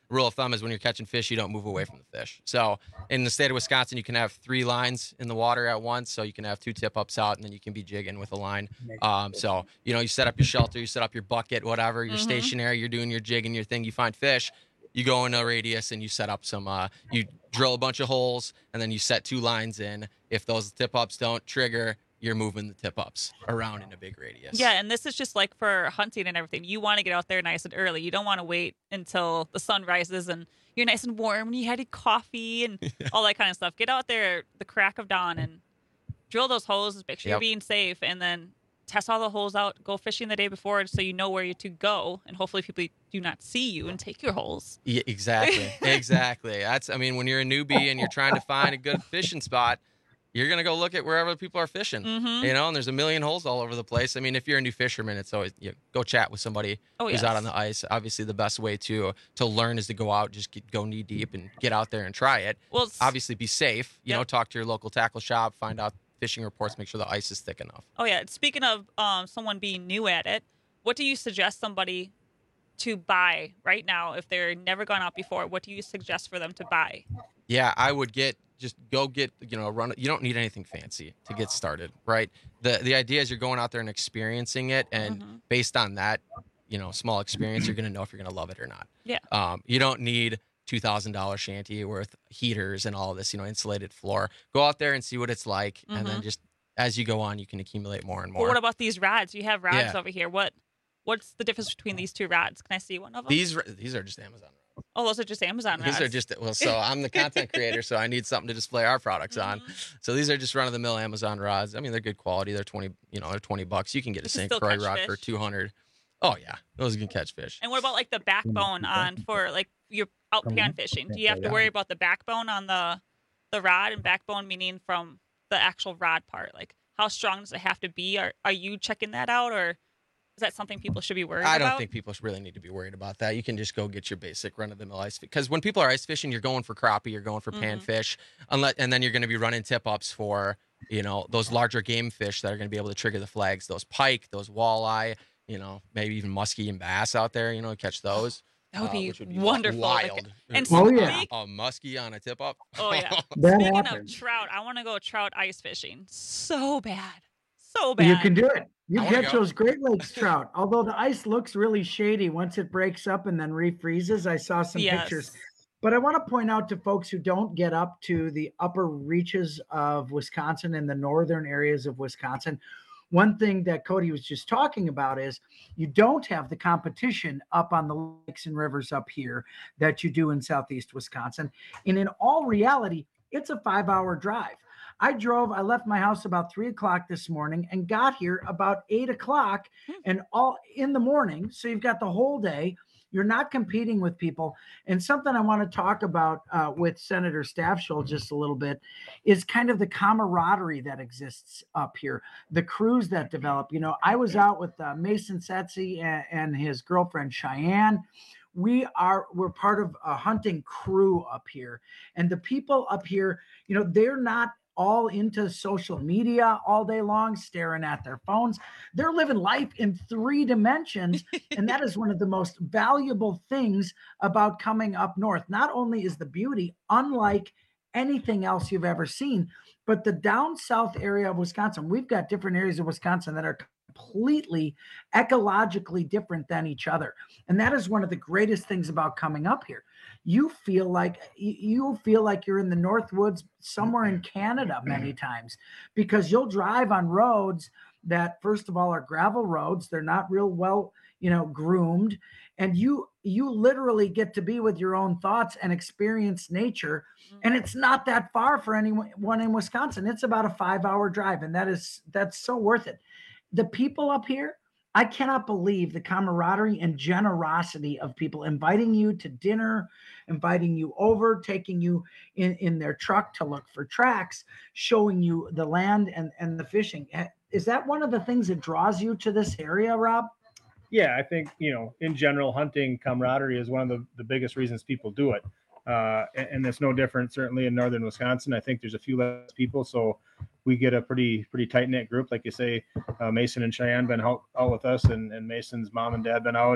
rule of thumb is when you're catching fish, you don't move away from the fish. So in the state of Wisconsin, you can have three lines in the water at once. So you can have two tip ups out, and then you can be jigging with a line. Um, so, you know, you set up your shelter, you set up your bucket, whatever, you're Mhm. stationary, you're doing your jig and your thing, you find fish, you go in a radius and you set up some, uh, you drill a bunch of holes, and then you set two lines in. If those tip ups don't trigger, you're moving the tip ups around in a big radius. Yeah, and this is just like for hunting and everything. You want to get out there nice and early. You don't want to wait until the sun rises and you're nice and warm and you had your coffee and all that kind of stuff. Get out there the crack of dawn and drill those holes. Make sure Yep. you're being safe, and then test all the holes out. Go fishing the day before so you know where you to go, and hopefully people do not see you and take your holes. Yeah, exactly. exactly. That's, I mean, when you're a newbie and you're trying to find a good fishing spot, you're going to go look at wherever people are fishing, Mhm. you know, and there's a million holes all over the place. I mean, if you're a new fisherman, it's always, you know, go chat with somebody Oh, who's yes. out on the ice. Obviously, the best way to to learn is to go out, just get, go knee deep and get out there and try it. Well, it's- obviously, be safe. You Yep. know, talk to your local tackle shop, find out fishing reports, make sure the ice is thick enough. Oh yeah. Speaking of um, someone being new at it, what do you suggest somebody to buy right now if they're never gone out before? What do you suggest for them to buy? Yeah, I would get just go get, you know, run. You don't need anything fancy to get started, right? The the idea is you're going out there and experiencing it, and Mhm. based on that, you know, small experience, you're gonna know if you're gonna love it or not. Yeah. Um, you don't need two thousand dollar shanty worth heaters and all this, you know, insulated floor. Go out there and see what it's like, and then Mhm. just as you go on, you can accumulate more and But more. what about these rods? You have rods Yeah. over here. What what's the difference between these two rods? Can I see one of them? These these are just Amazon. Oh, those are just Amazon rods. These are just well, so I'm the content creator, so I need something to display our products on. Mm-hmm. So these are just run of the mill Amazon rods. I mean, they're good quality. They're twenty, you know, they're twenty bucks. You can get You a can Saint still Croix catch rod for fish. two hundred. Oh yeah, those can catch fish. And what about like the backbone on for like your out pan fishing? Do you have to worry about the backbone on the the rod, and backbone meaning from the actual rod part? Like how strong does it have to be? Are are you checking that out, or is that something people should be worried I don't about? think people should really need to be worried about that. You can just go get your basic run of the mill ice, because when people are ice fishing, you're going for crappie, you're going for Mhm. panfish, unless, and then you're going to be running tip ups for, you know, those larger game fish that are going to be able to trigger the flags, those pike, those walleye, you know, maybe even muskie and bass out there, you know, catch those. That would uh, be which would be wonderful. Like- Wild. and Oh, A- yeah. a muskie on a tip up. Oh yeah. That Speaking happens. of trout, I want to go trout ice fishing so bad, so bad. You can do it. You I wanna catch go. those Great Lakes trout. Although the ice looks really shady once it breaks up and then refreezes. I saw some Yes. pictures. But I want to point out to folks who don't get up to the upper reaches of Wisconsin and the northern areas of Wisconsin, one thing that Cody was just talking about is you don't have the competition up on the lakes and rivers up here that you do in southeast Wisconsin. And in all reality, it's a five hour drive. I drove, I left my house about three o'clock this morning and got here about eight o'clock and all in the morning. So you've got the whole day. You're not competing with people. And something I want to talk about uh, with Senator Staffschul just a little bit is kind of the camaraderie that exists up here, the crews that develop. You know, I was out with uh, Mason Setzi and, and his girlfriend Cheyenne. We are we're part of a hunting crew up here, and the people up here, you know, they're not all into social media all day long, staring at their phones. They're living life in three dimensions. And that is one of the most valuable things about coming up north. Not only is the beauty unlike anything else you've ever seen, but the down south area of Wisconsin, we've got different areas of Wisconsin that are completely ecologically different than each other. And that is one of the greatest things about coming up here. You feel like you feel like you're in the North Woods somewhere in Canada many times, because you'll drive on roads that, first of all, are gravel roads. They're not real well, you know, groomed. And you you literally get to be with your own thoughts and experience nature. And it's not that far for anyone in Wisconsin. It's about a five hour drive. And that is that's so worth it. The people up here, I cannot believe the camaraderie and generosity of people inviting you to dinner, inviting you over, taking you in, in their truck to look for tracks, showing you the land and, and the fishing. Is that one of the things that draws you to this area, Rob? Yeah, I think, you know, in general, hunting camaraderie is one of the, the biggest reasons people do it. Uh, and, and it's no different, certainly in northern Wisconsin. I think there's a few less people, so we get a pretty pretty tight knit group. Like you say, uh, Mason and Cheyenne been out, out with us, and, and Mason's mom and dad been out, and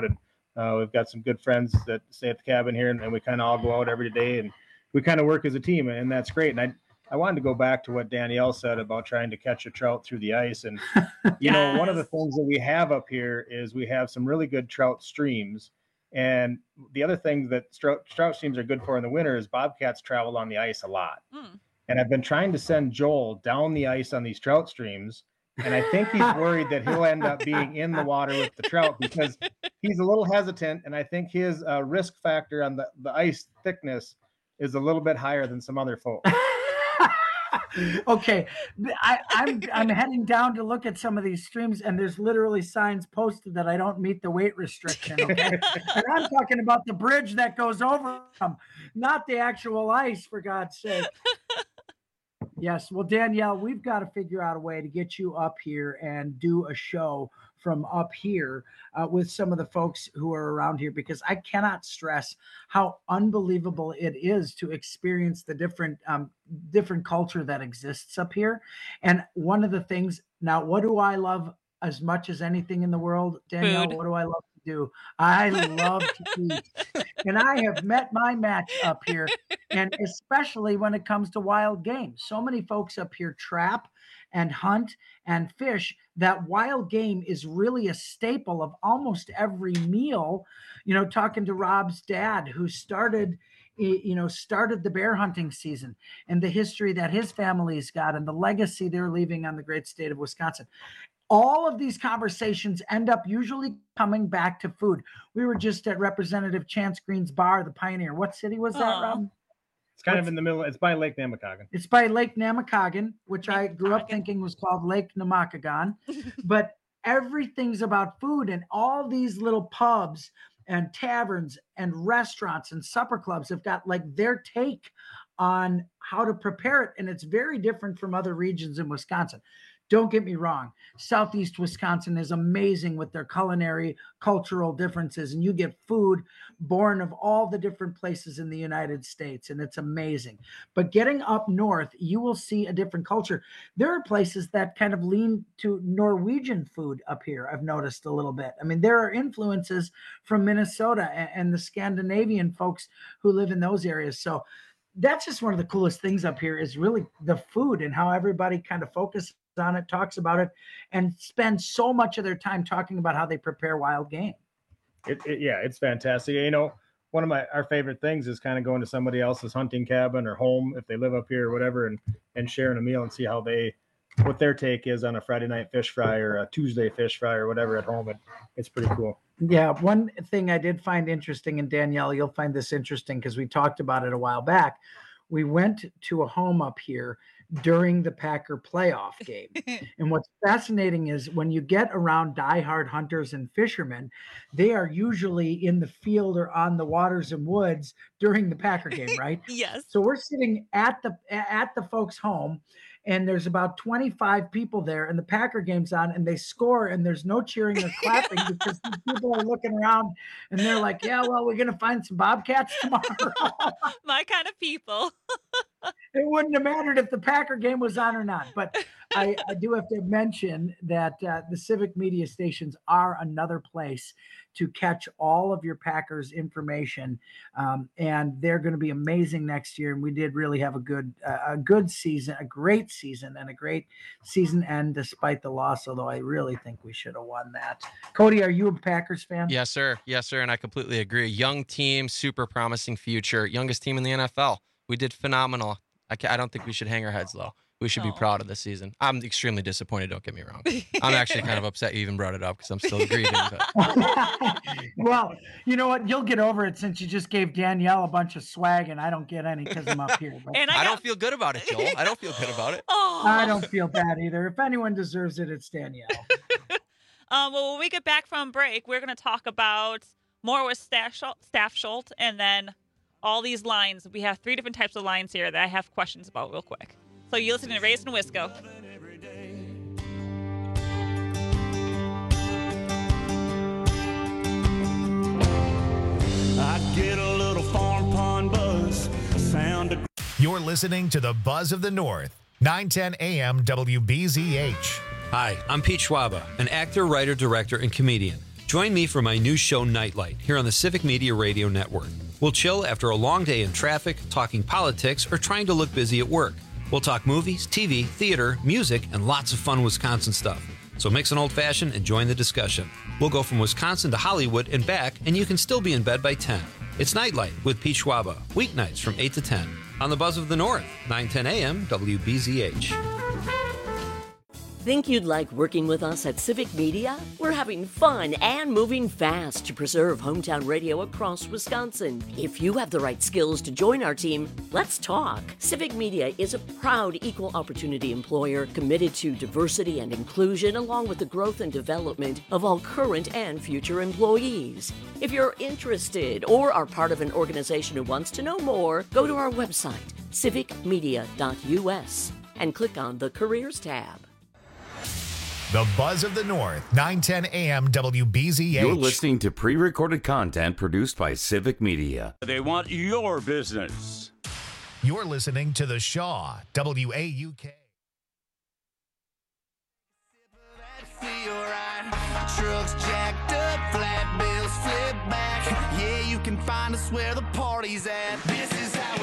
Uh, we've got some good friends that stay at the cabin here, and, and we kind of all go out every day, and we kind of work as a team, and that's great. And I, I wanted to go back to what Danielle said about trying to catch a trout through the ice. And, you yes. know, one of the things that we have up here is we have some really good trout streams. And the other thing that trout, trout streams are good for in the winter is bobcats travel on the ice a lot. Mm. And I've been trying to send Joel down the ice on these trout streams. And I think he's worried that he'll end up being in the water with the trout because he's a little hesitant. And I think his uh, risk factor on the, the ice thickness is a little bit higher than some other folks. Okay, I, I'm I'm heading down to look at some of these streams, and there's literally signs posted that I don't meet the weight restriction. Okay, and I'm talking about the bridge that goes over them, not the actual ice, for God's sake. Yes, well, Danielle, we've got to figure out a way to get you up here and do a show from up here uh, with some of the folks who are around here, because I cannot stress how unbelievable it is to experience the different um, different culture that exists up here. And one of the things, now, what do I love as much as anything in the world, Danielle? Food. What do I love to do? I love to eat. And I have met my match up here, and especially when it comes to wild game. So many folks up here trap and hunt and fish that wild game is really a staple of almost every meal. You know, talking to Rob's dad, who started, you know, started the bear hunting season, and the history that his family's got and the legacy they're leaving on the great state of Wisconsin. All of these conversations end up usually coming back to food. We were just at Representative Chance Green's bar, the Pioneer. What city was that, Aww. Rob? It's kind What's, of in the middle. It's by Lake Namakagon. It's by Lake Namakagon, which I grew up thinking was called Lake Namakagon. But everything's about food, and all these little pubs and taverns and restaurants and supper clubs have got like their take on how to prepare it. And it's very different from other regions in Wisconsin. Don't get me wrong. Southeast Wisconsin is amazing with their culinary, cultural differences, and you get food born of all the different places in the United States, and it's amazing. But getting up north, you will see a different culture. There are places that kind of lean to Norwegian food up here, I've noticed a little bit. I mean, there are influences from Minnesota and, and the Scandinavian folks who live in those areas. So that's just one of the coolest things up here is really the food and how everybody kind of focuses on it, talks about it, and spend so much of their time talking about how they prepare wild game. It, it, yeah, it's fantastic. You know, one of my our favorite things is kind of going to somebody else's hunting cabin or home if they live up here or whatever, and and sharing a meal and see how they what their take is on a Friday night fish fry or a Tuesday fish fry or whatever at home. It, it's pretty cool. Yeah, one thing I did find interesting, and Danielle, you'll find this interesting because we talked about it a while back. We went to a home up here during the Packer playoff game. And what's fascinating is when you get around diehard hunters and fishermen, they are usually in the field or on the waters and woods during the Packer game, right? Yes. So we're sitting at the at the folks' home, and there's about twenty-five people there, and the Packer game's on, and they score, and there's no cheering or clapping because people are looking around, and they're like, yeah, well, we're going to find some bobcats tomorrow. My kind of people. It wouldn't have mattered if the Packer game was on or not. But I, I do have to mention that uh, the civic media stations are another place to catch all of your Packers information. Um, and they're going to be amazing next year. And we did really have a good, uh, a good season, a great season and a great season end despite the loss. Although I really think we should have won that. Cody, are you a Packers fan? Yes, sir. Yes, sir. And I completely agree. Young team, super promising future, youngest team in the N F L. We did phenomenal. I, I don't think we should hang our heads low. We should be proud of this season. I'm extremely disappointed. Don't get me wrong. I'm actually kind of upset you even brought it up because I'm still grieving. But. Well, you know what? You'll get over it since you just gave Danielle a bunch of swag, and I don't get any because I'm up here. But. And I, got... I don't feel good about it, Joel. I don't feel good about it. Oh. I don't feel bad either. If anyone deserves it, it's Danielle. um, well, when we get back from break, we're going to talk about more with Staff Schultz, and then all these lines. We have three different types of lines here that I have questions about real quick. So you listen to Raised in Wisco. I get a little farm pond buzz, sound of... You're listening to the Buzz of the North, nine ten A M W B Z H. Hi, I'm Pete Schwaba, an actor, writer, director, and comedian. Join me for my new show, Nightlight, here on the Civic Media Radio Network. We'll chill after a long day in traffic, talking politics, or trying to look busy at work. We'll talk movies, T V, theater, music, and lots of fun Wisconsin stuff. So mix an old-fashioned and join the discussion. We'll go from Wisconsin to Hollywood and back, and you can still be in bed by ten. It's Nightlight with Pete Schwaba, weeknights from eight to ten. On the Buzz of the North, nine ten A M W B Z H. Think you'd like working with us at Civic Media? We're having fun and moving fast to preserve hometown radio across Wisconsin. If you have the right skills to join our team, let's talk. Civic Media is a proud equal opportunity employer committed to diversity and inclusion, along with the growth and development of all current and future employees. If you're interested or are part of an organization who wants to know more, go to our website, civic media dot U S, and click on the Careers tab. The Buzz of the North, nine ten A M W B Z H. You're listening to pre-recorded content produced by Civic Media. They want your business. You're listening to The Shaw, W A U K. Trucks jacked up, flat bills flip back. Yeah, you can find us where the party's at. This is how we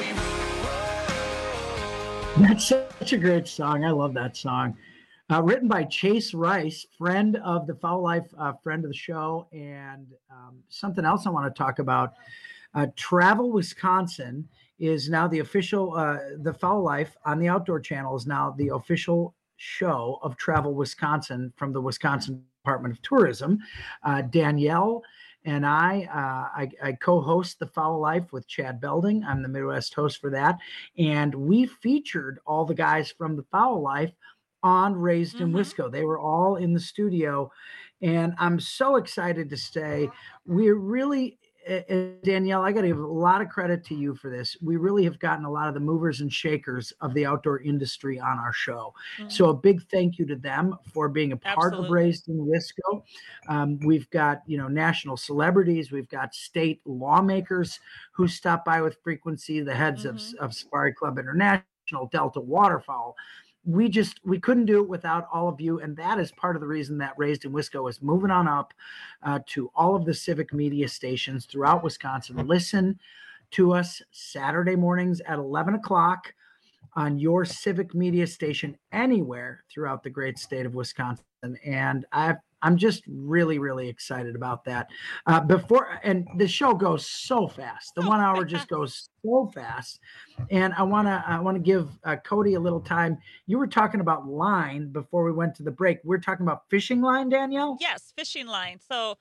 roll. That's such a great song. I love that song. Uh, written by Chase Rice, friend of the Foul Life, uh, friend of the show, and um, something else I want to talk about. Uh, Travel Wisconsin is now the official, uh, the Foul Life on the Outdoor Channel is now the official show of Travel Wisconsin from the Wisconsin Department of Tourism. Uh, Danielle and I, uh, I, I co-host the Foul Life with Chad Belding. I'm the Midwest host for that. And we featured all the guys from the Foul Life on Raised mm-hmm. in Wisco. They were all in the studio, and I'm so excited to stay. We're really, uh, Danielle, I got to give a lot of credit to you for this. We really have gotten a lot of the movers and shakers of the outdoor industry on our show. Mm-hmm. So a big thank you to them for being a part Absolutely. Of Raised in Wisco. Um, we've got, you know, national celebrities. We've got state lawmakers who stop by with frequency, the heads mm-hmm. of, of Safari Club International, Delta Waterfowl. We just, we couldn't do it without all of you. And that is part of the reason that Raised in Wisco is moving on up uh, to all of the Civic Media stations throughout Wisconsin. Listen to us Saturday mornings at eleven o'clock on your Civic Media station anywhere throughout the great state of Wisconsin. And I've, I'm just really, really excited about that. Uh, before, and the show goes so fast. The one hour just goes so fast. And I want to, I want to give uh, Cody a little time. You were talking about line before we went to the break. We're talking about fishing line, Danielle? Yes, fishing line. So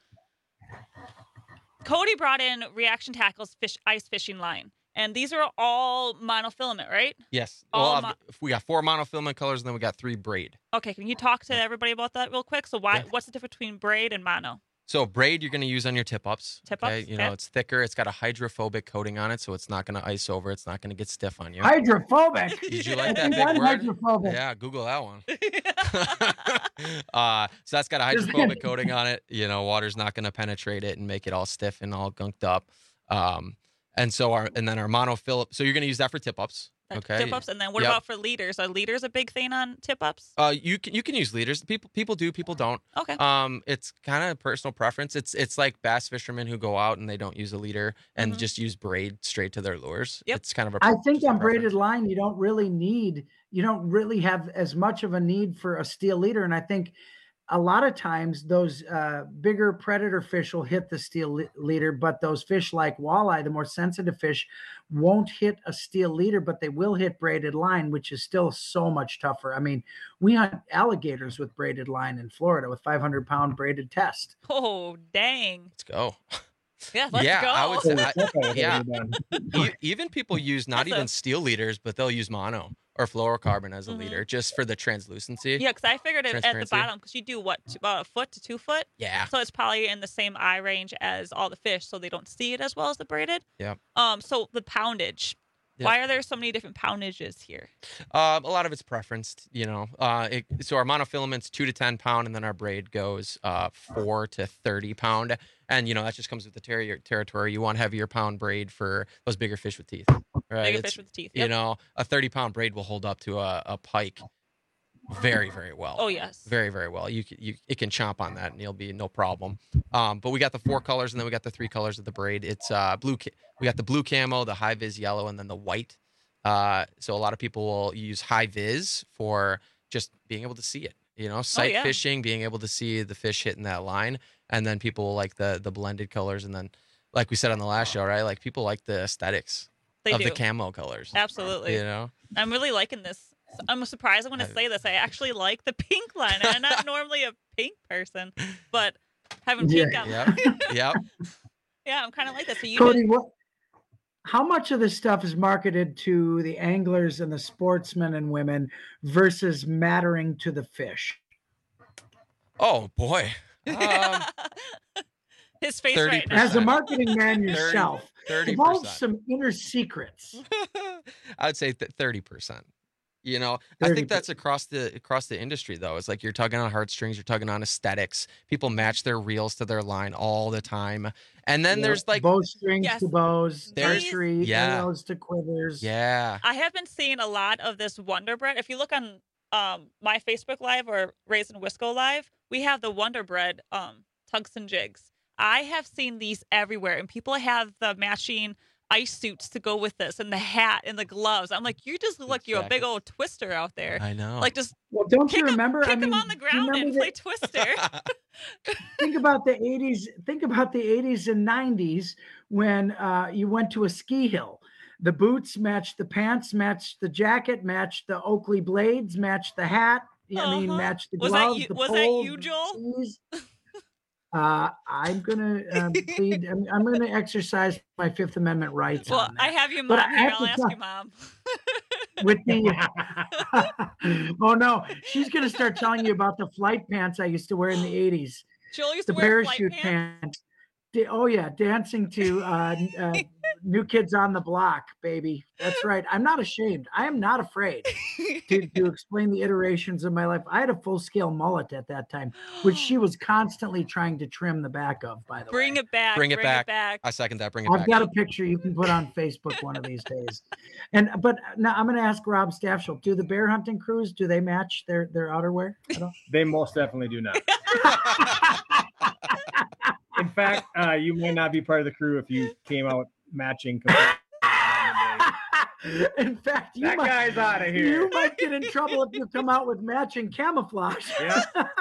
Cody brought in Reaction Tackle's fish ice fishing line. And these are all monofilament, right? Yes. All well, mo- we got four monofilament colors, and then we got three braid. Okay, can you talk to everybody about that real quick? So why? Yeah. What's the difference between braid and mono? So braid you're going to use on your tip-ups. Tip-ups, okay? You know, okay. It's thicker. It's got a hydrophobic coating on it, so it's not going to ice over. It's not going to get stiff on you. Hydrophobic? Did you like that big word? Hydrophobic. Yeah, Google that one. uh, so that's got a hydrophobic coating on it. You know, water's not going to penetrate it and make it all stiff and all gunked up. Um, And so our and then our monofilament. So you're going to use that for tip-ups. Okay. Tip-ups, and then what yep. about for leaders? Are leaders a big thing on tip-ups? Uh, you can you can use leaders. People people do, people don't. Okay. Um, it's kind of personal preference. It's it's like bass fishermen who go out and they don't use a leader and mm-hmm. just use braid straight to their lures. Yep. It's kind of a. I think on braided line, you don't really need you don't really have as much of a need for a steel leader, and I think. A lot of times those uh, bigger predator fish will hit the steel le- leader, but those fish like walleye, the more sensitive fish, won't hit a steel leader, but they will hit braided line, which is still so much tougher. I mean, we hunt alligators with braided line in Florida with five hundred pound braided test. Oh, dang. Let's go. Yeah, let's yeah, go. I would say, I, yeah. e- even people use not That's even a... steel leaders, but they'll use mono or fluorocarbon as a mm-hmm. leader just for the translucency. Yeah, because I figured it at the bottom because you do what about a foot to two foot. Yeah. So it's probably in the same eye range as all the fish, so they don't see it as well as the braided. Yeah. Um. So the poundage. Yep. Why are there so many different poundages here? Uh, a lot of it's preferenced, you know. Uh, it, so our monofilament's two to ten pound, and then our braid goes uh, four to thirty pound. And, you know, that just comes with the ter- territory. You want heavier pound braid for those bigger fish with teeth. Right? Bigger it's, fish with teeth, yep. You know, a thirty pound braid will hold up to a, a pike. very, very well. Oh, yes. Very, very well. You, c- you It can chomp on that and you'll be no problem. Um, but we got the four colors and then we got the three colors of the braid. It's uh, blue. Ca- we got the blue camo, the high vis yellow, and then the white. Uh, so a lot of people will use high vis for just being able to see it. You know, sight yeah. fishing, being able to see the fish hitting that line. And then people will like the the blended colors. And then, like we said on the last show, right? Like people like the aesthetics They of do. the camo colors. Absolutely. You know? I'm really liking this. I'm surprised I'm going to say this. I actually like the pink line. And I'm not normally a pink person, but having pink Yeah. on. Yep. Yep. Yeah, I'm kind of like that. So you Cody, did- what? How much of this stuff is marketed to the anglers and the sportsmen and women versus mattering to the fish? Oh, boy. Um, his face thirty right now. As a marketing man yourself, thirty divulge percent. some inner secrets. I would say th- thirty percent. You know, I think that's across the across the industry, though. It's like you're tugging on heartstrings, you're tugging on aesthetics. People match their reels to their line all the time. And then Yeah, there's like bowstrings Yes. to bows, There's- archery, yeah. arrows to quivers. Yeah. I have been seeing a lot of this Wonder Bread. If you look on um, my Facebook Live or Raised in Wisco Live, we have the Wonder Bread um, tugs and jigs. I have seen these everywhere, and people have the matching ice suits to go with this, and the hat and the gloves. I'm like, you just look like you're a big old twister out there. I know. Like, just Well, don't kick you remember? Him, I kick mean, him on the do you ground and remember play that- twister. think about the eighties. Think about the eighties and nineties when uh, you went to a ski hill. The boots matched the pants, matched the jacket, matched the Oakley blades, matched the hat. I mean, Uh-huh. matched the Was that gloves. you- the was that poles, you, the Joel? skis. Uh, I'm gonna um, plead. I'm, I'm gonna exercise my Fifth Amendment rights. Well, on that. I have your But mom I here. have I'll to ask tell- your mom. with the oh no, she's gonna start telling you about the flight pants I used to wear in the eighties. Joel used The to wear flight parachute pants. pants. Da- oh yeah, dancing to uh, n- uh, New Kids on the Block, baby. That's right. I'm not ashamed. I am not afraid to, to explain the iterations of my life. I had a full scale mullet at that time, which she was constantly trying to trim the back of. By the Bring way, it back. Bring it back. back. I second that. Bring it I've back. got a picture you can put on Facebook one of these days. And but now I'm going to ask Rob Staffshill: do the bear hunting crews, do they match their their outerwear? I don't- They most definitely do not. In fact, uh, you might not be part of the crew if you came out matching. In fact, you That might, guy's outta here. You might get in trouble if you come out with matching camouflage. Yeah.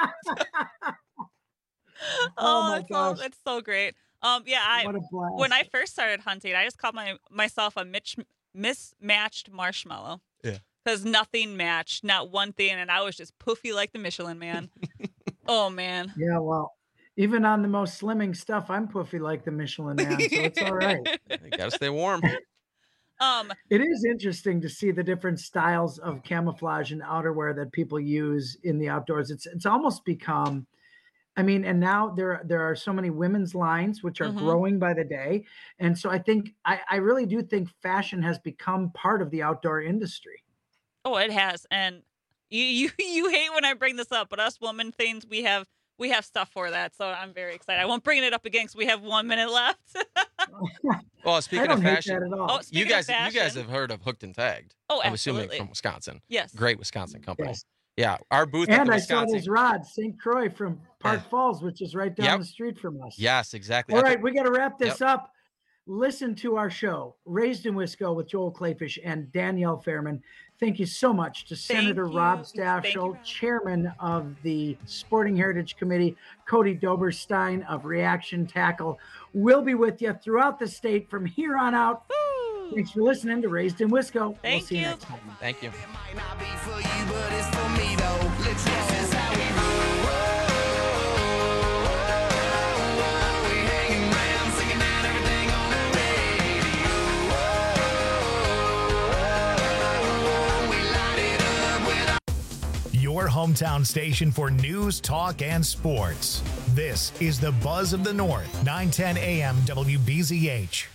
Oh, my it's so, gosh. it's so great. Um, yeah, I What a blast. when I first started hunting, I just called my myself a Mitch, mismatched marshmallow. Yeah. Because nothing matched, not one thing, and I was just poofy like the Michelin Man. Oh man. Yeah, well, even on the most slimming stuff, I'm poofy like the Michelin Man, so it's all right. You gotta stay warm. Um, It is interesting to see the different styles of camouflage and outerwear that people use in the outdoors. It's it's almost become, I mean, and now there there are so many women's lines which are Mhm. growing by the day, and so I think I, I really do think fashion has become part of the outdoor industry. oh, it has, and you you you hate when I bring this up, but us woman things, we have we have stuff for that, so I'm very excited. I won't bring it up again because we have one minute left. Well, I speaking don't of hate fashion, that at all. Oh, you speaking guys, of you guys fashion- have heard of Hooked and Tagged. Oh, I'm assuming absolutely. from Wisconsin. Yes. Great Wisconsin company. Yes. Yeah, our booth at And the I saw Wisconsin. those rods, Saint Croix from Park Yeah. Falls, which is right down Yep. the street from us. Yes, exactly. All I right, thi- we got to wrap this Yep. up. Listen to our show, Raised in Wisco with Joel Clayfish and Danielle Fairman. Thank you so much to Senator you. Rob Thank you, Staffshill, Rob. Chairman of the Sporting Heritage Committee, Cody Doberstein of Reaction Tackle. We'll be with you throughout the state from here on out. Woo! Thanks for listening to Raised in Wisco. We'll Thank see you, you. next time. Thank you. Might not be for you, but it's for me though. Let's roll. This is how we roll. We hanging round, singing out everything on the radio. We light it up with Your hometown station for news, talk, and sports. This is the Buzz of the North, nine ten A M W B Z H.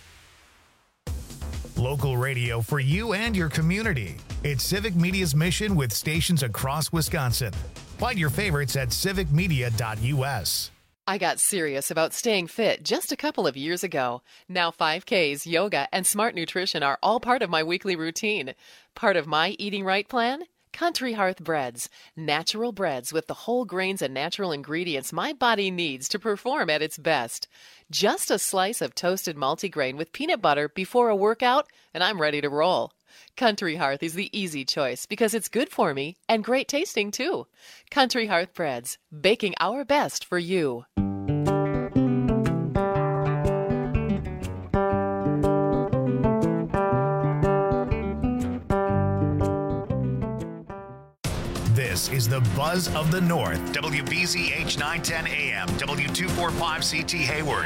Local radio for you and your community. It's Civic Media's mission with stations across Wisconsin. Find your favorites at civic media dot U S. I got serious about staying fit just a couple of years ago. Now five Ks, yoga, and smart nutrition are all part of my weekly routine. Part of my eating right plan? Country Hearth Breads. Natural breads with the whole grains and natural ingredients my body needs to perform at its best. Just a slice of toasted multigrain with peanut butter before a workout, and I'm ready to roll. Country Hearth is the easy choice because it's good for me and great tasting too. Country Hearth Breads, baking our best for you. This is the Buzz of the North. W B Z H nine ten A M, W two forty-five C T Hayward.